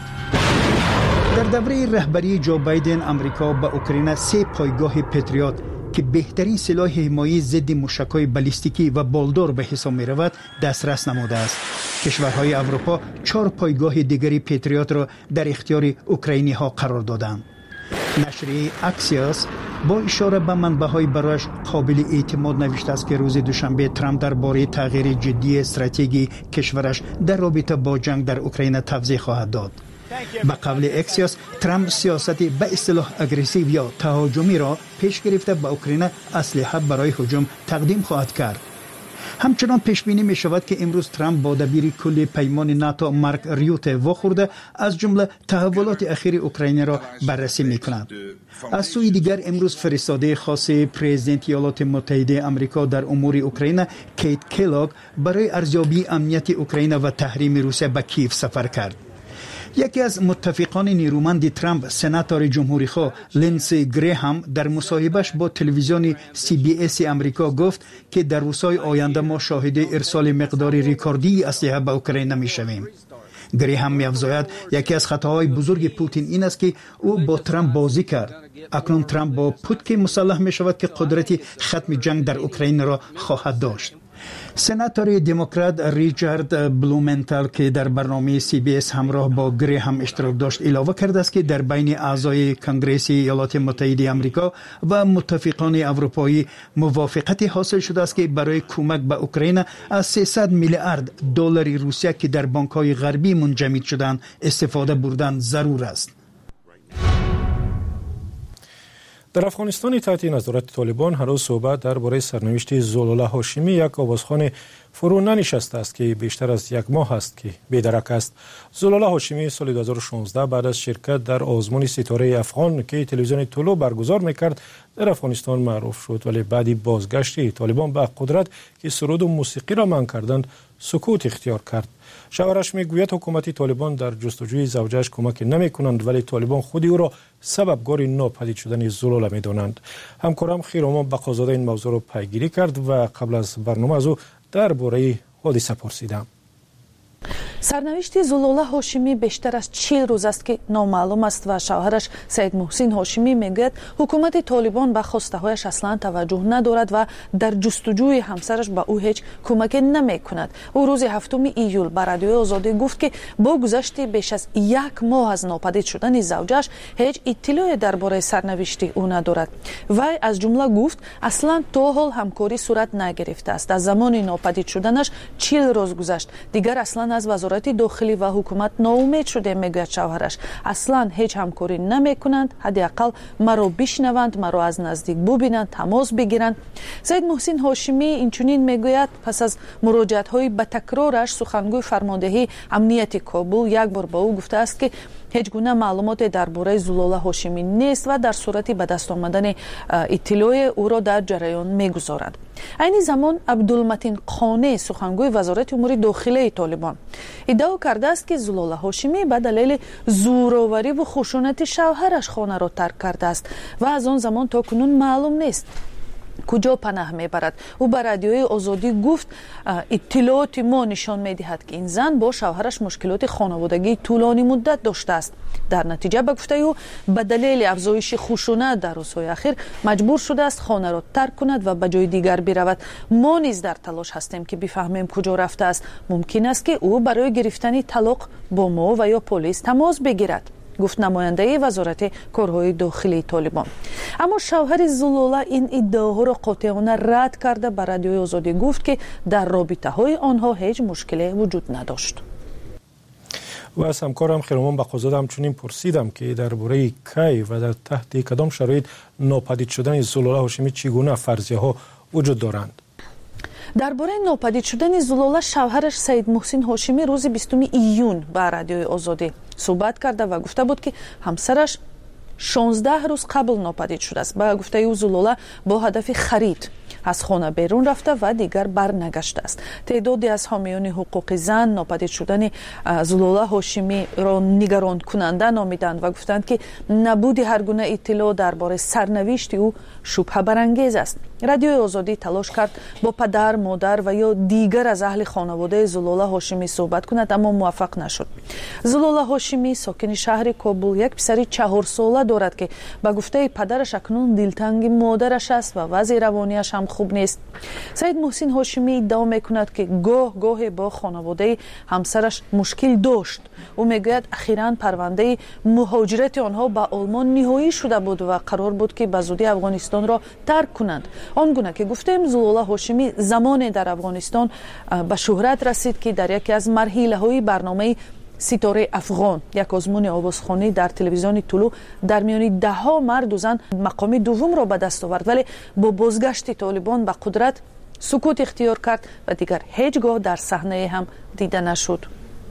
در دوره رهبری جو بایدن آمریکا به اوکراین 3 پایگاه پتریوت که بهترین سلاح حمایتی ضد موشک‌های بالستیکی و بالدور به حساب می‌رود دسترس نموده است. کشورهای اروپا 4 پایگاه دیگری پتریوت را در اختیار اوکراینی‌ها قرار دادند. نشر اکسیوس با اشاره به منبع‌های برایش قابل اعتماد نوشته است که روز دوشنبه ترامپ درباره تغییر جدی استراتژی کشورش در رابطه با جنگ در اوکراین توضیح خواهد داد. به قول اکسیوس، ترامپ سیاست به اصطلاح اگریسیو یا تهاجمی را پیش گرفته به اوکراین اسلحه برای هجوم تقدیم خواهد کرد. همچنان پیش بینی می شود که امروز ترامپ با دبیر کل پیمان ناتو مارک ریوته واخورده از جمله تحولات اخیر اوکراین را بررسی می کند. از سوی دیگر امروز فرستاده خاص پرزیدنت ایالات متحده آمریکا در امور اوکراین کیت کلاگ برای ارزیابی امنیت اوکراین و تحریم روسیه به کیف سفر کرد. یکی از متفقان نیرومند ترامپ، سناتور جمهوری‌خواه لینسی گریهام، در مصاحبهش با تلویزیون CBS آمریکا گفت که در روزهای آینده ما شاهد ارسال مقدار رکوردی اسلحه به اوکراین می‌شویم. گریهام می‌افزاید یکی از خطاهای بزرگ پوتین این است که او با ترامپ بازی کرد. اکنون ترامپ با پوتین مسلح می‌شود که قدرت ختم جنگ در اوکراین را خواهد داشت. سناتور دموکرات ریچارد بلومنتال که در برنامه CBS همراه با گریهام اشتراک داشت علاوه کرده است که در بین اعضای کنگره ایالات متحده آمریکا و متفقان اروپایی موافقت حاصل شده است که برای کمک به اوکراین از 300 میلیارد دلار روسیه که در بانک‌های غربی منجمد شدند استفاده بردن ضرور است. در افغانستان تحت نظارت طالبان هنوز صحبت درباره سرنوشت زلوله هاشمی، یک آوازخوان فرو ننشسته است که بیشتر از 1 ماه است که بی‌درک است. زلوله هاشمی سال 2016 بعد از شرکت در آزمون ستاره افغان که تلویزیون طلوع برگزار میکرد در افغانستان معروف شد، ولی بعدی بازگشت طالبان به قدرت که سرود و موسیقی را منع کردند سکوت اختیار کرد. شوهرش میگوید حکومت طالبان در جستجوی زوجش کمک نمی کنند، ولی طالبان خودی او را سببگار ناپدید شدن زلوله می دانند. همکارم خیرامان بقازاده این موضوع را پیگیری کرد و قبل از برنامه از او درباره حادثه پرسیدم. سرنوشت زلوله هاشمی بیشتر از 40 روز است که نامعلوم است و شوهرش سید محسن هاشمی میگوید حکومت طالبان به خواسته هایش اصلا توجه ندارد و در جستجوی همسرش به او هیچ کمک نمی کند. او روز 7 ایول به رادیوی آزادی گفت که با گذشت بیش از 1 ماه از ناپدید شدن زوجش هیچ اطلاعی درباره سرنوشت او ندارد. وی از جمله گفت اصلا تا حال همکاری صورت نگرفته است. از زمان ناپدید شدنش 40 روز گذشت. دیگر اصلا از وزارت وزارت داخلی و حکومت ناامید شده، میگوید شوهرش. اصلا هیچ همکاری نمیکنند، حداقل مرا بشنوند، مرا از نزدیک ببینند، تماس بگیرند. سید محسن هاشمی اینچنین میگوید پس از مراجعت های به تکرارش سخنگوی فرماندهی امنیت کابل یک بار با او گفته است که هیچ گونه معلومات درباره زلوله هاشمی نیست و در صورت به دست آمدن اطلاع او را در جریان میگذارد. این زمان عبدالمتین قانی سخنگوی وزارت امور داخلی طالبان ادعا کرده است که زلوله هاشمی به دلیل زورآوری و خشونت شوهرش خانه را ترک کرده است و از آن زمان تا کنون معلوم نیست کجا پناه میبرد. او به رادیوی آزادی گفت اطلاعات ما نشان میدهد که این زن با شوهرش مشکلات خانوادگی طولانی مدت داشته است. در نتیجه به گفته او به دلیل افزایش خشونت در روزهای اخیر مجبور شده است خانه را ترک کند و به جای دیگر برود. ما نیز در تلاش هستیم که بفهمیم کجا رفته است. ممکن است که او برای گرفتن طلاق با ما و یا پلیس تماس بگیرد، گفت نماینده وزارت کارهای داخلی طالبان. اما شوهر زلوله این ادعاها را قاطعانه رد کرده. به رادیوی آزادی گفت که در رابطه های آنها هیچ مشکلی وجود نداشت. و از همکارم خیرمان بقازاده همچنین پرسیدم که درباره کی و در تحت کدام شرایط ناپدید شدن زلوله هاشمی چگونه فرضیه ها وجود دارند. درباره ناپدید شدن زلوله شوهرش سید محسن هاشمی روز 20 ایون به رادیوی آزادی صحبت کرده و گفته بود که همسرش 16 روز قبل ناپدید شده است. به گفته او زلوله با هدف خرید از خانه بیرون رفته و دیگر برنگشته است. تعدادی از حامیان حقوق زن ناپدید شدن زلوله هاشمی را نگران کننده نامیدند و گفتند که نبود هر گونه اطلاع درباره سرنوشت او شبهه برانگیز است. رادیوی آزادی تلاش کرد با پدر، مادر و یا دیگر از اهل خانواده زلوله هاشمی صحبت کند، اما موفق نشد. زلوله هاشمی ساکن شهر کابل یک پسر 4 ساله دارد که به گفته پدرش اکنون دلتنگ مادرش است و وضع روانیش هم خوب نیست. سید محسن هاشمی ادعا میکند که گاه با خانواده همسرش مشکل داشت. او میگوید اخیراً پرونده مهاجرت آنها به آلمان نهایی شده بود و قرار بود که به زودی افغانستان را ترک کنند. آنگونه که گفتیم زلوله هاشمی زمانی در افغانستان به شهرت رسید که در یکی از مرحله‌های برنامه ستاره افغان، یک آزمون آوازخوانی در تلویزیون طلوع، در میان 10 مرد و زن مقام دوم را به دست آورد، ولی با بازگشت طالبان به قدرت سکوت اختیار کرد و دیگر هیچگاه در صحنه هم دیده نشد.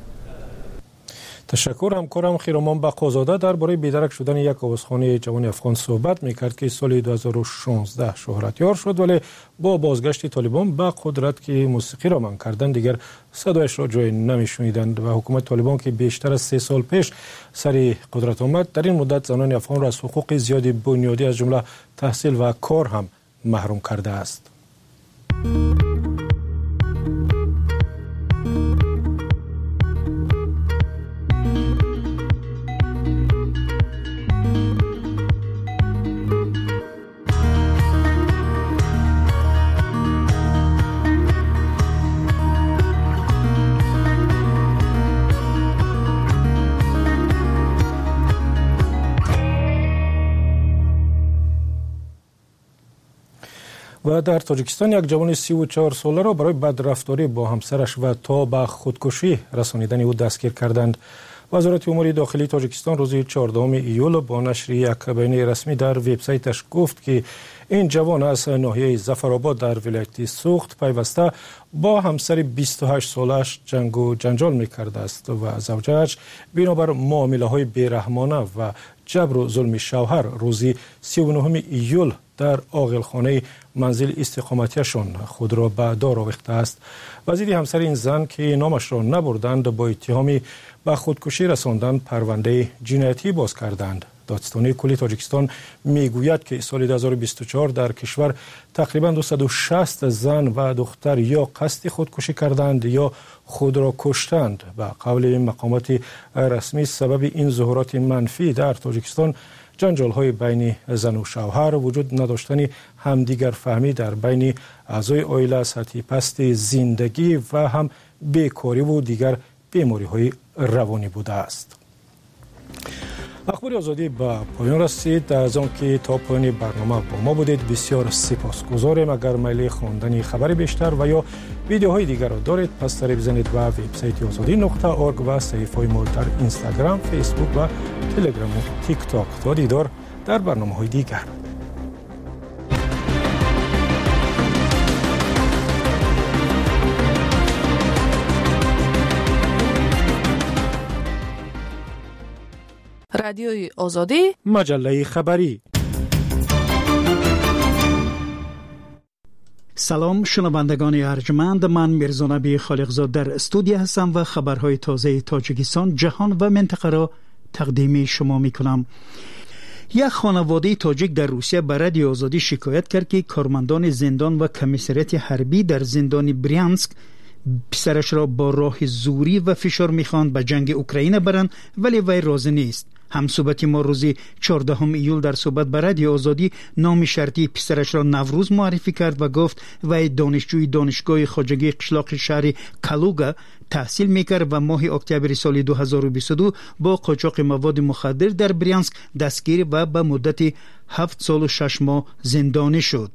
تشکر. همکارم خیرمان بقازاده درباره بیدرک شدن یک آوازخوانی جوان افغان صحبت میکرد که سال 2016 شهرتیار شد، ولی با بازگشت طالبان به قدرت که موسیقی را منع کردند دیگر صدایش را جای نمیشنیدند و حکومت طالبان که بیشتر از 3 سال پیش سر قدرت آمد در این مدت زنان افغان را از حقوق زیادی بنیادی از جمله تحصیل و کار هم محروم کرده است. و در تاجیکستان یک جوان 34 ساله را برای بدرفتاری با همسرش و تا به خودکشی رسانیدن او دستگیر کردند. وزارت امور داخلی تاجیکستان روز 14 ایول با نشر یک بیانیه رسمی در وبسایتش گفت که این جوان از ناحیه ظفرآباد در ولایت سوخت پیوسته با همسر 28 سالش جنگ و جنجال می‌کرده است و زوجه‌اش بنابر معامله‌های بی‌رحمانه و جبر و ظلم شوهر روز 39 ایول در عاقلخانه منزل استقامتیشان خود را به دار آویخته است. وزیر همسر این زن که نامش را نبردند با اتهامی به خودکشی رساندن پرونده جنایتی باز کردند. دادستانی کلی تاجیکستان میگوید که سال 2024 در کشور تقریبا 260 زن و دختر یا قصد خودکشی کردند یا خود را کشتند. به قول مقامات رسمی سبب این ظهورات منفی در تاجیکستان جنجال‌های بین زن و شوهر، وجود نداشتن همدیگر فهمی در بین اعضای عائله، سطح پست زندگی و هم بیکاری و دیگر بیماری‌های روانی بوده است. اخبار آزادی به پایان رسید. از آنکه تا پایان برنامه با ما بودید بسیار سپاسگزاریم. اگر میل خواندن خبر بیشتر و یا ویدیوهای دیگر را دارید، پس سری بزنید و وبسایت azadi.org و صفحه ما در اینستاگرام، فیسبوک و تلگرام و تیک تاک. تا دیدار در برنامه‌های دیگر. رادیوی آزادی، مجله خبری. سلام شنوندگان ارجمند، من میرزا نبی خالقزاد در استودیو هستم و خبرهای تازه تاجیکستان، جهان و منطقه را تقدیم شما میکنم. یک خانواده تاجیک در روسیه به رادیو آزادی شکایت کرد که کارمندان زندان و کمیساریات حربی در زندان بریانسک پسرش را با راه زوری و فشار میخواند به جنگ اوکراین برند، ولی وی راضی نیست. همصحبت ما روزی 14 ایول در صحبت به رادیو آزادی نام شرطی پسرش را نوروز معرفی کرد و گفت وی دانشجوی دانشگاه خواجگی قشلاق شهر کالوگا تحصیل میکرد و ماه اکتبر سال 2022 با قاچاق مواد مخدر در بریانسک دستگیر و به مدت 7 سال و 6 ماه زندانی شد.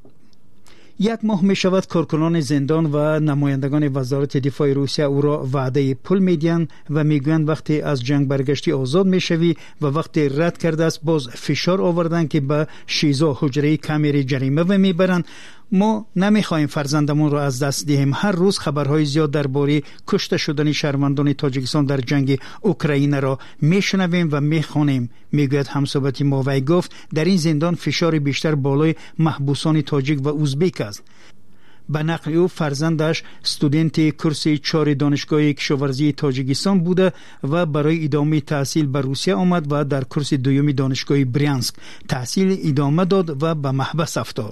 یک ماه می شود کارکنان زندان و نمایندگان وزارت دفاع روسیه او را وعده پول میدهند و میگویند وقتی از جنگ برگشتی آزاد میشوی و وقتی رد کرده است باز فشار آوردن که به شیزا حجره کامری جریمه و میبرند. ما نمیخواهیم فرزندمون را از دست دهیم. هر روز خبرهای زیاد درباره کشته شدن شهروندان تاجیکستان در جنگ اوکراین را میشنویم و میخوانیم. میگوید همصحبت ما وی گفت در این زندان فشار بیشتر بالای محبوسان تاجیک و ازبک است. به نقل او فرزندش استودنت کورس 4 دانشگاه کشاورزی تاجیکستان بوده و برای ادامه تحصیل به روسیه آمد و در کورس 2 دانشگاه بریانسک تحصیل ادامه داد و به محبس افتاد.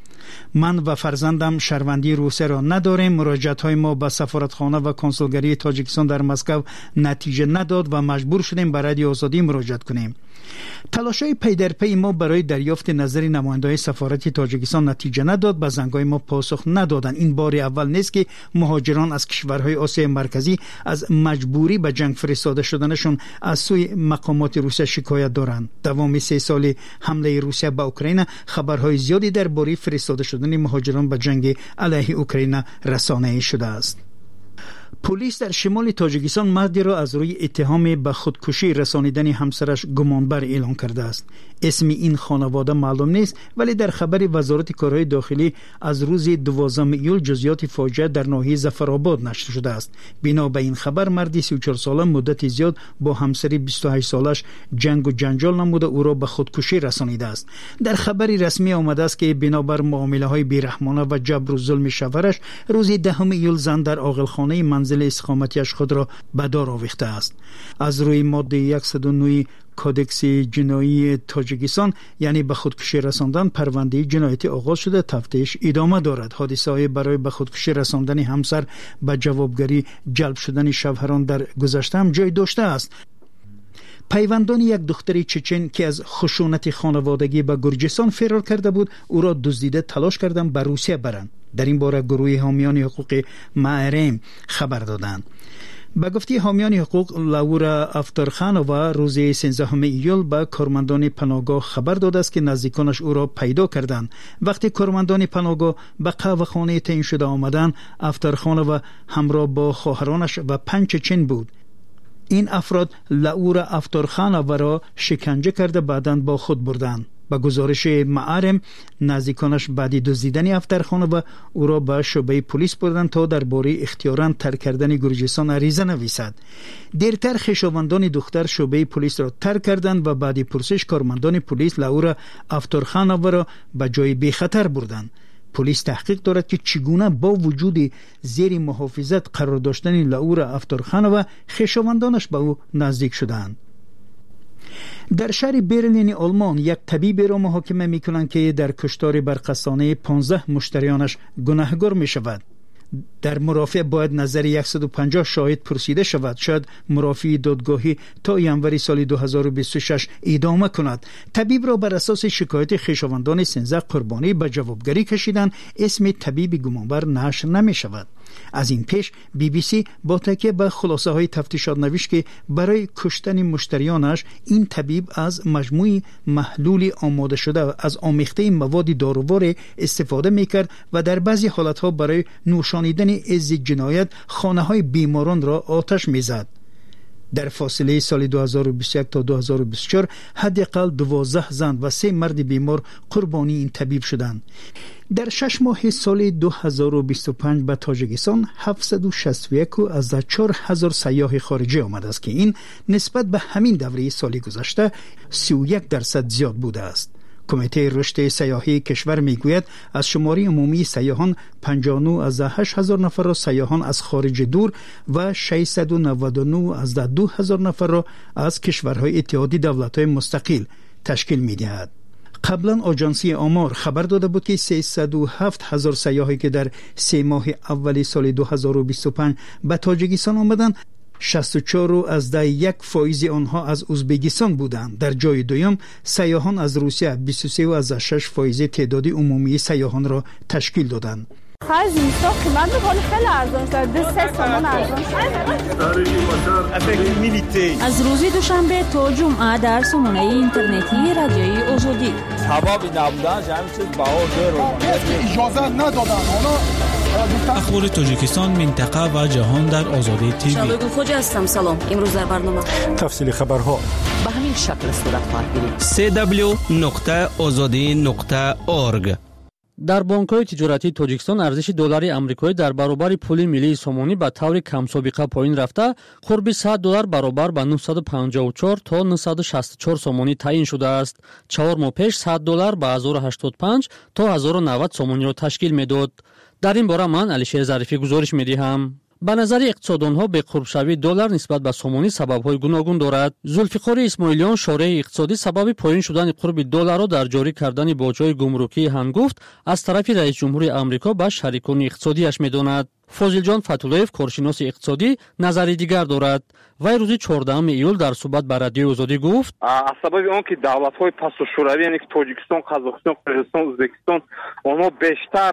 من و فرزندم شهروندی روسیه را نداریم. مراجعت‌های ما به سفارتخانه و کنسولگری تاجیکستان در مسکو نتیجه نداد و مجبور شدیم به رادیو آزادی مراجعت کنیم. تلاش‌های پی در پی ما برای دریافت نظر نماینده‌های سفارت تاجیکستان نتیجه نداد. به زنگ‌های ما پاسخ ندادند. این بار اول نیست که مهاجران از کشورهای آسیای مرکزی از مجبوری به جنگ فرستاده شدنشون از سوی مقامات روسیه شکایت دارند. دوام 3 سال حمله روسیه به اوکراین خبرهای زیادی درباره فرستاده شدن مهاجران به جنگ علیه اوکراین رسانه‌ای شده است. پلیس در شمال تاجیکستان مردی را از روی اتهام به خودکشی رسانیدن همسرش گمانبر اعلام کرده است. اسم این خانواده معلوم نیست، ولی در خبر وزارت کارهای داخلی از روز 12 ایول جزئیات فاجعه در ناحیه ظفرآباد نشر شده است. بنا به این خبر مردی 34 ساله مدت زیاد با همسری 28 سالش جنگ و جنجال نموده او را به خودکشی رسانیده است. در خبری رسمی آمده است که بنابر معامله‌های بیرحمانه و جبر و ظلم شوهرش روز 10 ایول زن در عاقلخانه منزل استقامتیش خود را به دار آویخته است. از روی ماده 109 کودکس جنایی تاجیکستان یعنی به خودکشی رساندن پرونده جنایتی آغاز شده، تفتیش ادامه دارد. حادثه‌های برای به خودکشی رساندن همسر به جوابگری جلب شدن شوهران در گذشته هم جای داشته است. پیوندان یک دختر چچن که از خشونت خانوادگی به گرجستان فرار کرده بود او را دزدیده تلاش کردند به روسیه برند. در این باره گروه حامیان حقوق معرم خبر دادند. به گفته حامیان حقوق، لورا افتخرخانووا روز 13 ایول به کارمندان پناهگاه خبر داده است که نزدیکانش او را پیدا کردند. وقتی کارمندان پناهگاه به قهوه‌خانه تعیین شده آمدند، افتخرخانووا همراه با خواهرانش و 5 چچن بود. این افراد لورا افتخرخانووا را شکنجه کرده بعداً با خود بردند. با گزارش معارم نزدیکانش بعد دزدیدن افتخرخانووا او را به شعبه پلیس بردند تا درباره اختیاراً ترک کردن گرجستان عریضه نویسد. دیرتر خویشاوندان دختر شعبه پلیس را ترک کردند و بعد پرسش کارمندان پلیس لورا افتخرخانووا را به جای بی خطر بردند. پلیس تحقیق دارد که چگونه با وجود زیر محافظت قرار داشتن لورا افتخرخانووا خویشاوندانش به او نزدیک شدند. در شهر برلین آلمان یک طبیب را محاکمه می‌کنند که در کشتار برقصانه 15 مشتریانش گناهکار می‌شود. در مرافع باید نظر 150 شاهد پرسیده شود. شاید مرافع دادگاهی تا ینوری سال 2026 ادامه کند. طبیب را بر اساس شکایت خویشاوندان 13 قربانی به جوابگری کشیدند. اسم طبیب گمانبر نشر نمی شود. از این پیش BBC با تکیه به خلاصه های تفتیشات نوشت که برای کشتن مشتریانش این طبیب از مجموعی محلول آماده شده از آمیخته مواد دارووار استفاده میکرد و در بعضی حالتها برای نوشانیدن عز جنایت خانه های بیماران را آتش میزد. در فاصله سال 2021 تا 2024 حداقل 12 زن و 3 مرد بیمار قربانی این طبیب شدند. در 6 ماه سال 2025 به تاجیکستان 761 از 4000 سیاح خارجی آمده است که این نسبت به همین دوره سال گذشته 31% زیاد بوده است. کمیته رشد سیاحی کشور میگوید از شماری عمومی سیاحان 59 از 8000 نفر را سیاحان از خارج دور و 699 از 2000 نفر را از کشورهای اتحادیه دولت‌های مستقل تشکیل می‌دهد. قبلا آژانسی آمار خبر داده بود که 307,000 سیاحی که در 3 ماه اول سال 2025 به تاجیکستان آمدند 64 از 1% آنها از ازبکستان بودند. در جای دوم سیاحان از روسیه 23 از 6% تعداد عمومی سیاحان را تشکیل دادند. خزینستا قیمت بکنه خیلی ارزان شد 2-3 تومان ارزان شد. از روز دوشنبه تا جمعه در سامانه اینترنتی رادیوی آزادی ثوابی نبودن همین چیز بهار اجازه ندادن. اخبار تاجیکستان، منطقه و جهان در آزادی تیوی. شبگون خوجه هستم. سلام. امروز در برنامه تفصیل خبرها به همین شکل صورت خواهد گرفت. www.azadi.org. در بانک‌های تجارتی تاجیکستان ارزش دلار آمریکایی در برابر پول ملی سومانی به طور کم سابقه پایین رفته قرب $100 برابر به 954 تا 964 سومانی تعیین شده است. 4 ماه پیش $100 به 1085 تا 1090 سومانی را تشکیل می‌داد. در این باره من علیشیر ظریفی گزارش می‌دهم. به نظر اقتصاددانها به قرب شوی دلار نسبت به سومانی سبب‌های گوناگون دارد. ذوالفقار اسماعیلیان شارح اقتصادی سبب پایین شدن قرب دلار را در جاری کردن باج‌های گمرکی هنگفت از طرف رئیس جمهور آمریکا به شریکان اقتصادیش می‌داند. فاضل جان فتولویف کارشناس اقتصادی نظری دیگر دارد. وی روز 14 ایول در صحبت با رادیو آزادی گفت از سبب آن که دولت‌های پس‌الشوروی یعنی تاجیکستان، قزاقستان، قرغیزستان، ازبکستان آنها بیشتر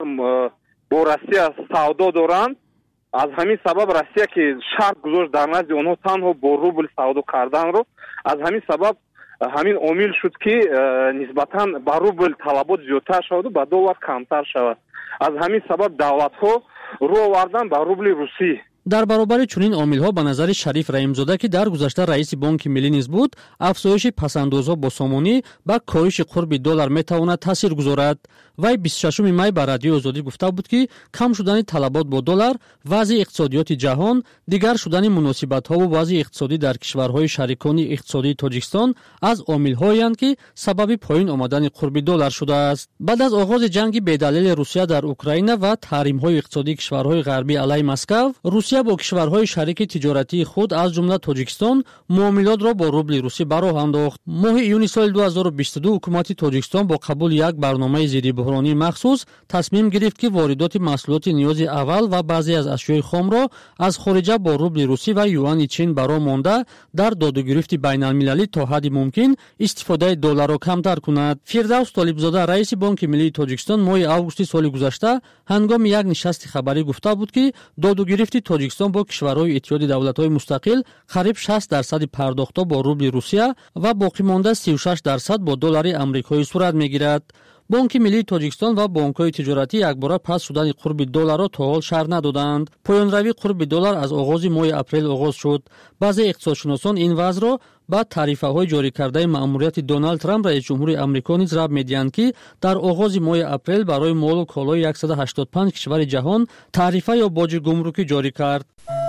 با روسیه سودا دارند، از همین سبب روسیه که شرط گذاشت در نزد آنها تنها با روبل سودا کردن رو، از همین سبب همین عامل شد که نسبتاً با روبل طلبات زیادتر شود و با دلار کمتر شود. از همین سبب دولت‌ها رو آوردن با روبل روسی. در برابر چنین عامل‌ها به نظر شریف رحیم‌زاده که در گذشته رئیس بانک ملی نیز بود، افزایش پس‌اندازها با سومانی با کاهش قرب دلار می‌تواند تاثیر گذارد. وی 26 می به رادیو آزادی گفته بود که کم شدن طلبات با دلار، وضع اقتصادیات جهان، دیگر شدن مناسبت‌ها و وضع اقتصادی در کشورهای شریکان اقتصادی تاجیکستان از عامل‌هایی اند که سبب پایین آمدن قرب دلار شده است. بعد از آغاز جنگ بی‌دلیل روسیه در اوکراین و تحریم‌های اقتصادی کشورهای غربی علیه مسکو، روسیه با کشورهای شریک تجارتی خود از جمله تاجیکستان معاملات را با روبل روسی براه انداخت. ماه ایون سال 2022 حکومت تاجیکستان با قبول یک برنامه ضد بحرانی مخصوص تصمیم گرفت که واردات محصولات نیاز اول و بعضی از اشیاء خام را از خارج با روبل روسی و یوان چین برای مانده در دادوگرفت بین المللی تا حد ممکن استفاده دلار را کمتر کند. فردوس طالبزاده رئیس بانک ملی تاجیکستان ماه آگوست سال گذشته هنگام یک نشست خبری گفته بود که دادوگرفت تاجیکستان با کشورهای اتحادیه دولت‌های مستقل قریب 60% پرداخت‌ها با روبل روسیه و باقی مانده 36% با دلار آمریکایی صورت می‌گیرد. بانک ملی تاجیکستان و بانک‌های تجارتی یکباره پس شدن قرب دلار را تا حال شرح ندادند. پایان‌روی قرب دلار از آغاز ماه اپریل آغاز شد. بعضی اقتصادشناسان این وضع را با تعرفه‌های جاری کرده مأموریت دونالد ترامپ رئیس جمهور آمریکا نیز ربط می‌دهند که در آغاز ماه اپریل برای مال و کالای 185 کشور جهان تعرفه یا باج گمرکی جاری کرد.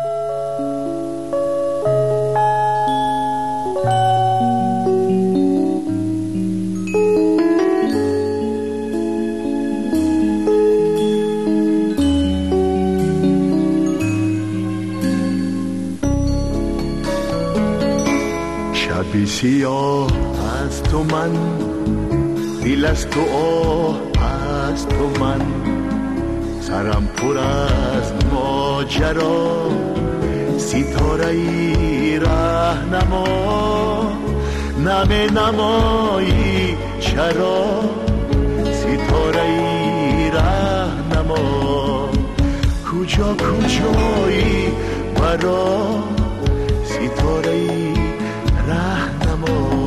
شبی سیاه از تو من، دل از تو آه از تو من، سرم پر از ماجرا، ستاره ای رهنما، نمی نمایی چرا، ستاره ای رهنما، کجا کجایی برا ستاره راهنما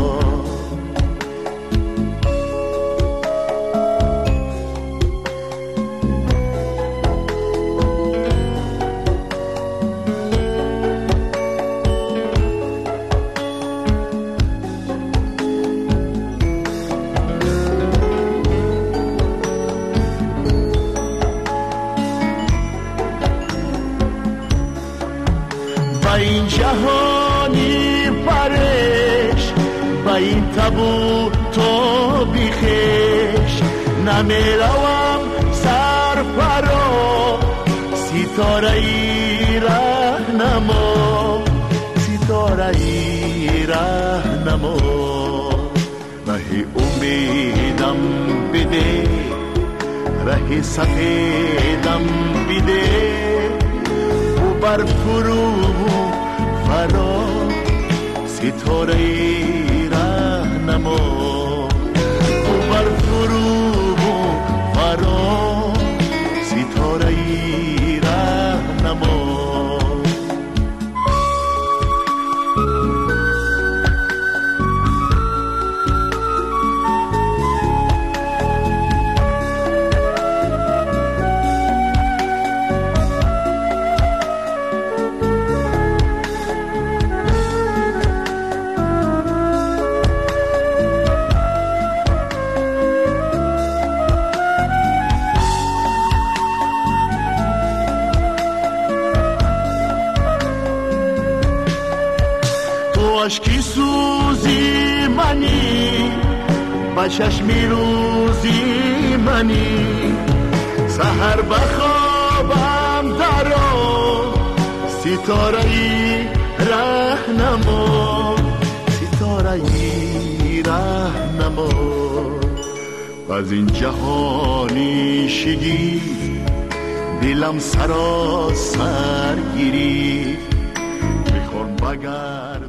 این جهانی پرش با این تبو تو بیخش نمیروم سر فرا ستاره ای راهنما ستاره ای راهنما ره امیدم بده ره سفیدم بده بر فرو فرا ستاره راهنما بر فرو فرا ستاره راهنما عشقی سوزی منی با چشمی روزی منی سحر بخوابم درو ستاره ای راهنما ستاره ای راهنما از این جهانی شگی دلم سراسر گیری بخور بگرد.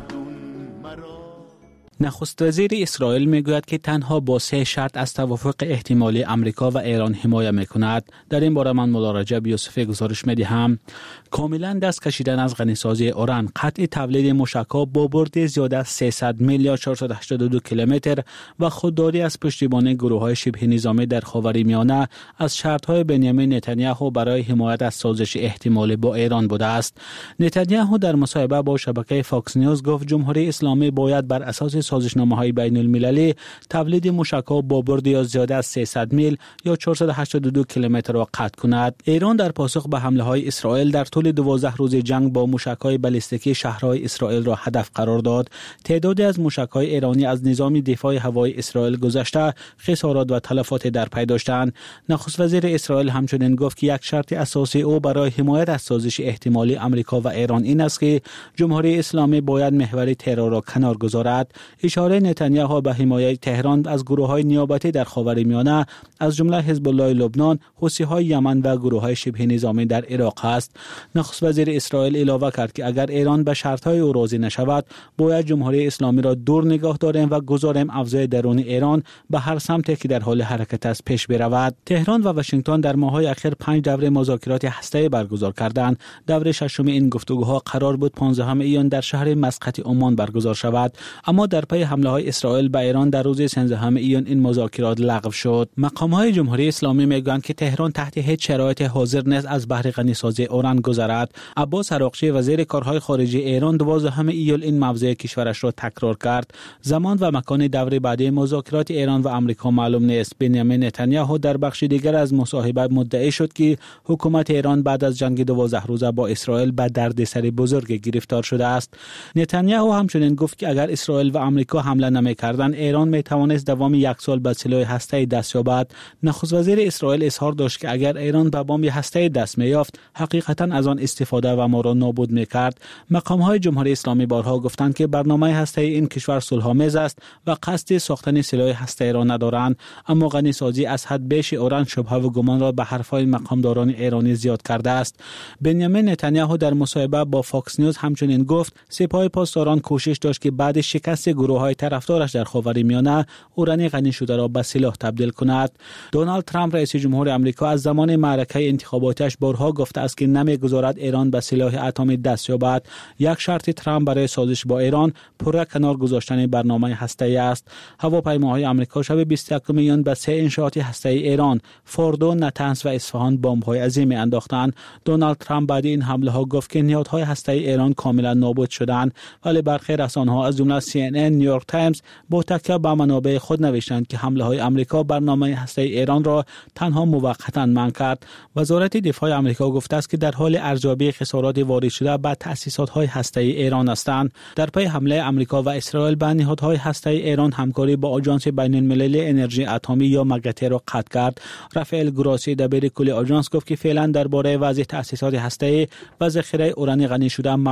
نخست وزیر اسرائیل میگوید که تنها با 3 شرط از توافق احتمالی امریکا و ایران حمایت میکند. در این باره من ملاحظه به یوسف گزارش میدهم. کاملا دست کشیدن از غنیسازی اوران، قطع تولید موشک‌ها با برد زیاده از 300 میل یا 482 کیلومتر و خودداری از پشتیبانی گروه‌های شبه نظامی در خاورمیانه از شرط‌های بنیامین نتانیاهو برای حمایت از سازش احتمالی با ایران بوده است. نتانیاهو در مصاحبه با شبکه فاکس نیوز گفت جمهوری اسلامی باید بر اساس سازشنامه‌های بین المللی تولید موشک‌ها با برد یا زیاده از 300 میل یا 482 کیلومتر را قطع کند. ایران در پاسخ به حمله‌های اسرائیل در طول 12 روز جنگ با موشک‌های بالستیکی شهرهای اسرائیل را هدف قرار داد. تعدادی از موشک‌های ایرانی از نظام دفاع هوایی اسرائیل گذشته خسارات و تلفات در پی داشتند. نخست وزیر اسرائیل همچنین گفت که یک شرط اساسی او برای حمایت از سازش احتمالی امریکا و ایران این است که جمهوری اسلامی باید محور ترور را کنار گذارد. اشاره نتانیاهو به حمایت تهران از گروه‌های نیابتی در خاورمیانه از جمله حزب الله لبنان، حوثی‌های یمن و گروه‌های شبه نظامی در عراق است. نخست وزیر اسرائیل علاوه کرد که اگر ایران به شرط‌های او راضی نشود، باید جمهوری اسلامی را دور نگاه داریم و گذاریم افزای درون ایران به هر سمتی که در حال حرکت است پیش برود. تهران و واشنگتن در ماه‌های اخیر 5 دوره مذاکرات هسته‌ای برگزار کردند. دوره ششم این گفتگوها قرار بود 15 ایون در شهر مسقط عمان برگزار شود، اما در پی حمله‌های اسرائیل به ایران در روز 13 ایون این مذاکرات لغو شد. مقام‌های جمهوری اسلامی میگویند که تهران تحت هیچ شرایطی حاضر نیست از بهر غنیسازی اوران گذرد. عباس عراقچی وزیر کارهای خارجه ایران 12 ایول این موضع کشورش را تکرار کرد. زمان و مکان دوره بعدی مذاکرات ایران و آمریکا معلوم نیست. بنیامین نتانیاهو در بخش دیگر از مصاحبه مدعی شد که حکومت ایران بعد از جنگ 12 روزه با اسرائیل به دردسر بزرگ گرفتار شده است. نتانیاهو همچنین گفت که اگر اسرائیل و آمریکا حمله نمی‌کردند، ایران می‌توانست دوام 1 سال به سلاح هسته‌ای دست یابد. نخست وزیر اسرائیل اظهار داشت که اگر ایران به بمب هسته‌ای دست می‌یافت، حقیقتاً از آن استفاده و ما را نابود می‌کرد. مقام‌های جمهوری اسلامی بارها گفتند که برنامه هسته‌ای این کشور صلح‌آمیز است و قصد ساختن سلاح هسته‌ای را ندارند، اما غنیسازی از حد بیش اوران شبهه و گمان را به حرف‌های مقامداران ایرانی زیاد کرده است. بنیامین نتانیاهو در مصاحبه با فاکس نیوز همچنین گفت سپاه پاسداران کوشش داشت که بعد شکست گروه‌های طرفدارش در خاورمیانه اورانی غنی شده را به سلاح تبدیل کند. دونالد ترامپ رئیس جمهور آمریکا از زمان معرکه انتخاباتیش بارها گفته است که نمی‌گذارد ایران به سلاح اتمی دست یابد. یک شرط ترامپ برای سازش با ایران پره کنار گذاشتن برنامه هسته‌ای است. هواپیماهای آمریکا شب 21 میلیون به 3 انشاءات هسته‌ای ایران، فوردو، نتنز و اصفهان بمب‌های عظیم انداختند. دونالد ترامپ بعد این حمله‌ها گفت که نهادهای هسته‌ای ایران کاملا نابود شدند، ولی برخی رسانه‌ها از جمله CNN، نیویورک تایمز با تکیه به منابع خود نوشتند که حمله‌های آمریکا برنامه هسته‌ای ایران را تنها موقتا منع کرد. وزارت دفاع آمریکا گفته است که در حال ارزیابی خسارات وارد شده به تأسیسات‌های هسته‌ای ایران هستند. در پی حمله آمریکا و اسرائیل به نهادهای هسته‌ای ایران همکاری با آژانس بین‌المللی انرژی اتمی یا مگته را قطع کرد. رافائل گراسی دبیر کل آژانس گفت که فعلا درباره وضع تأسیسات هسته‌ای و ذخیره اورانی غنی شده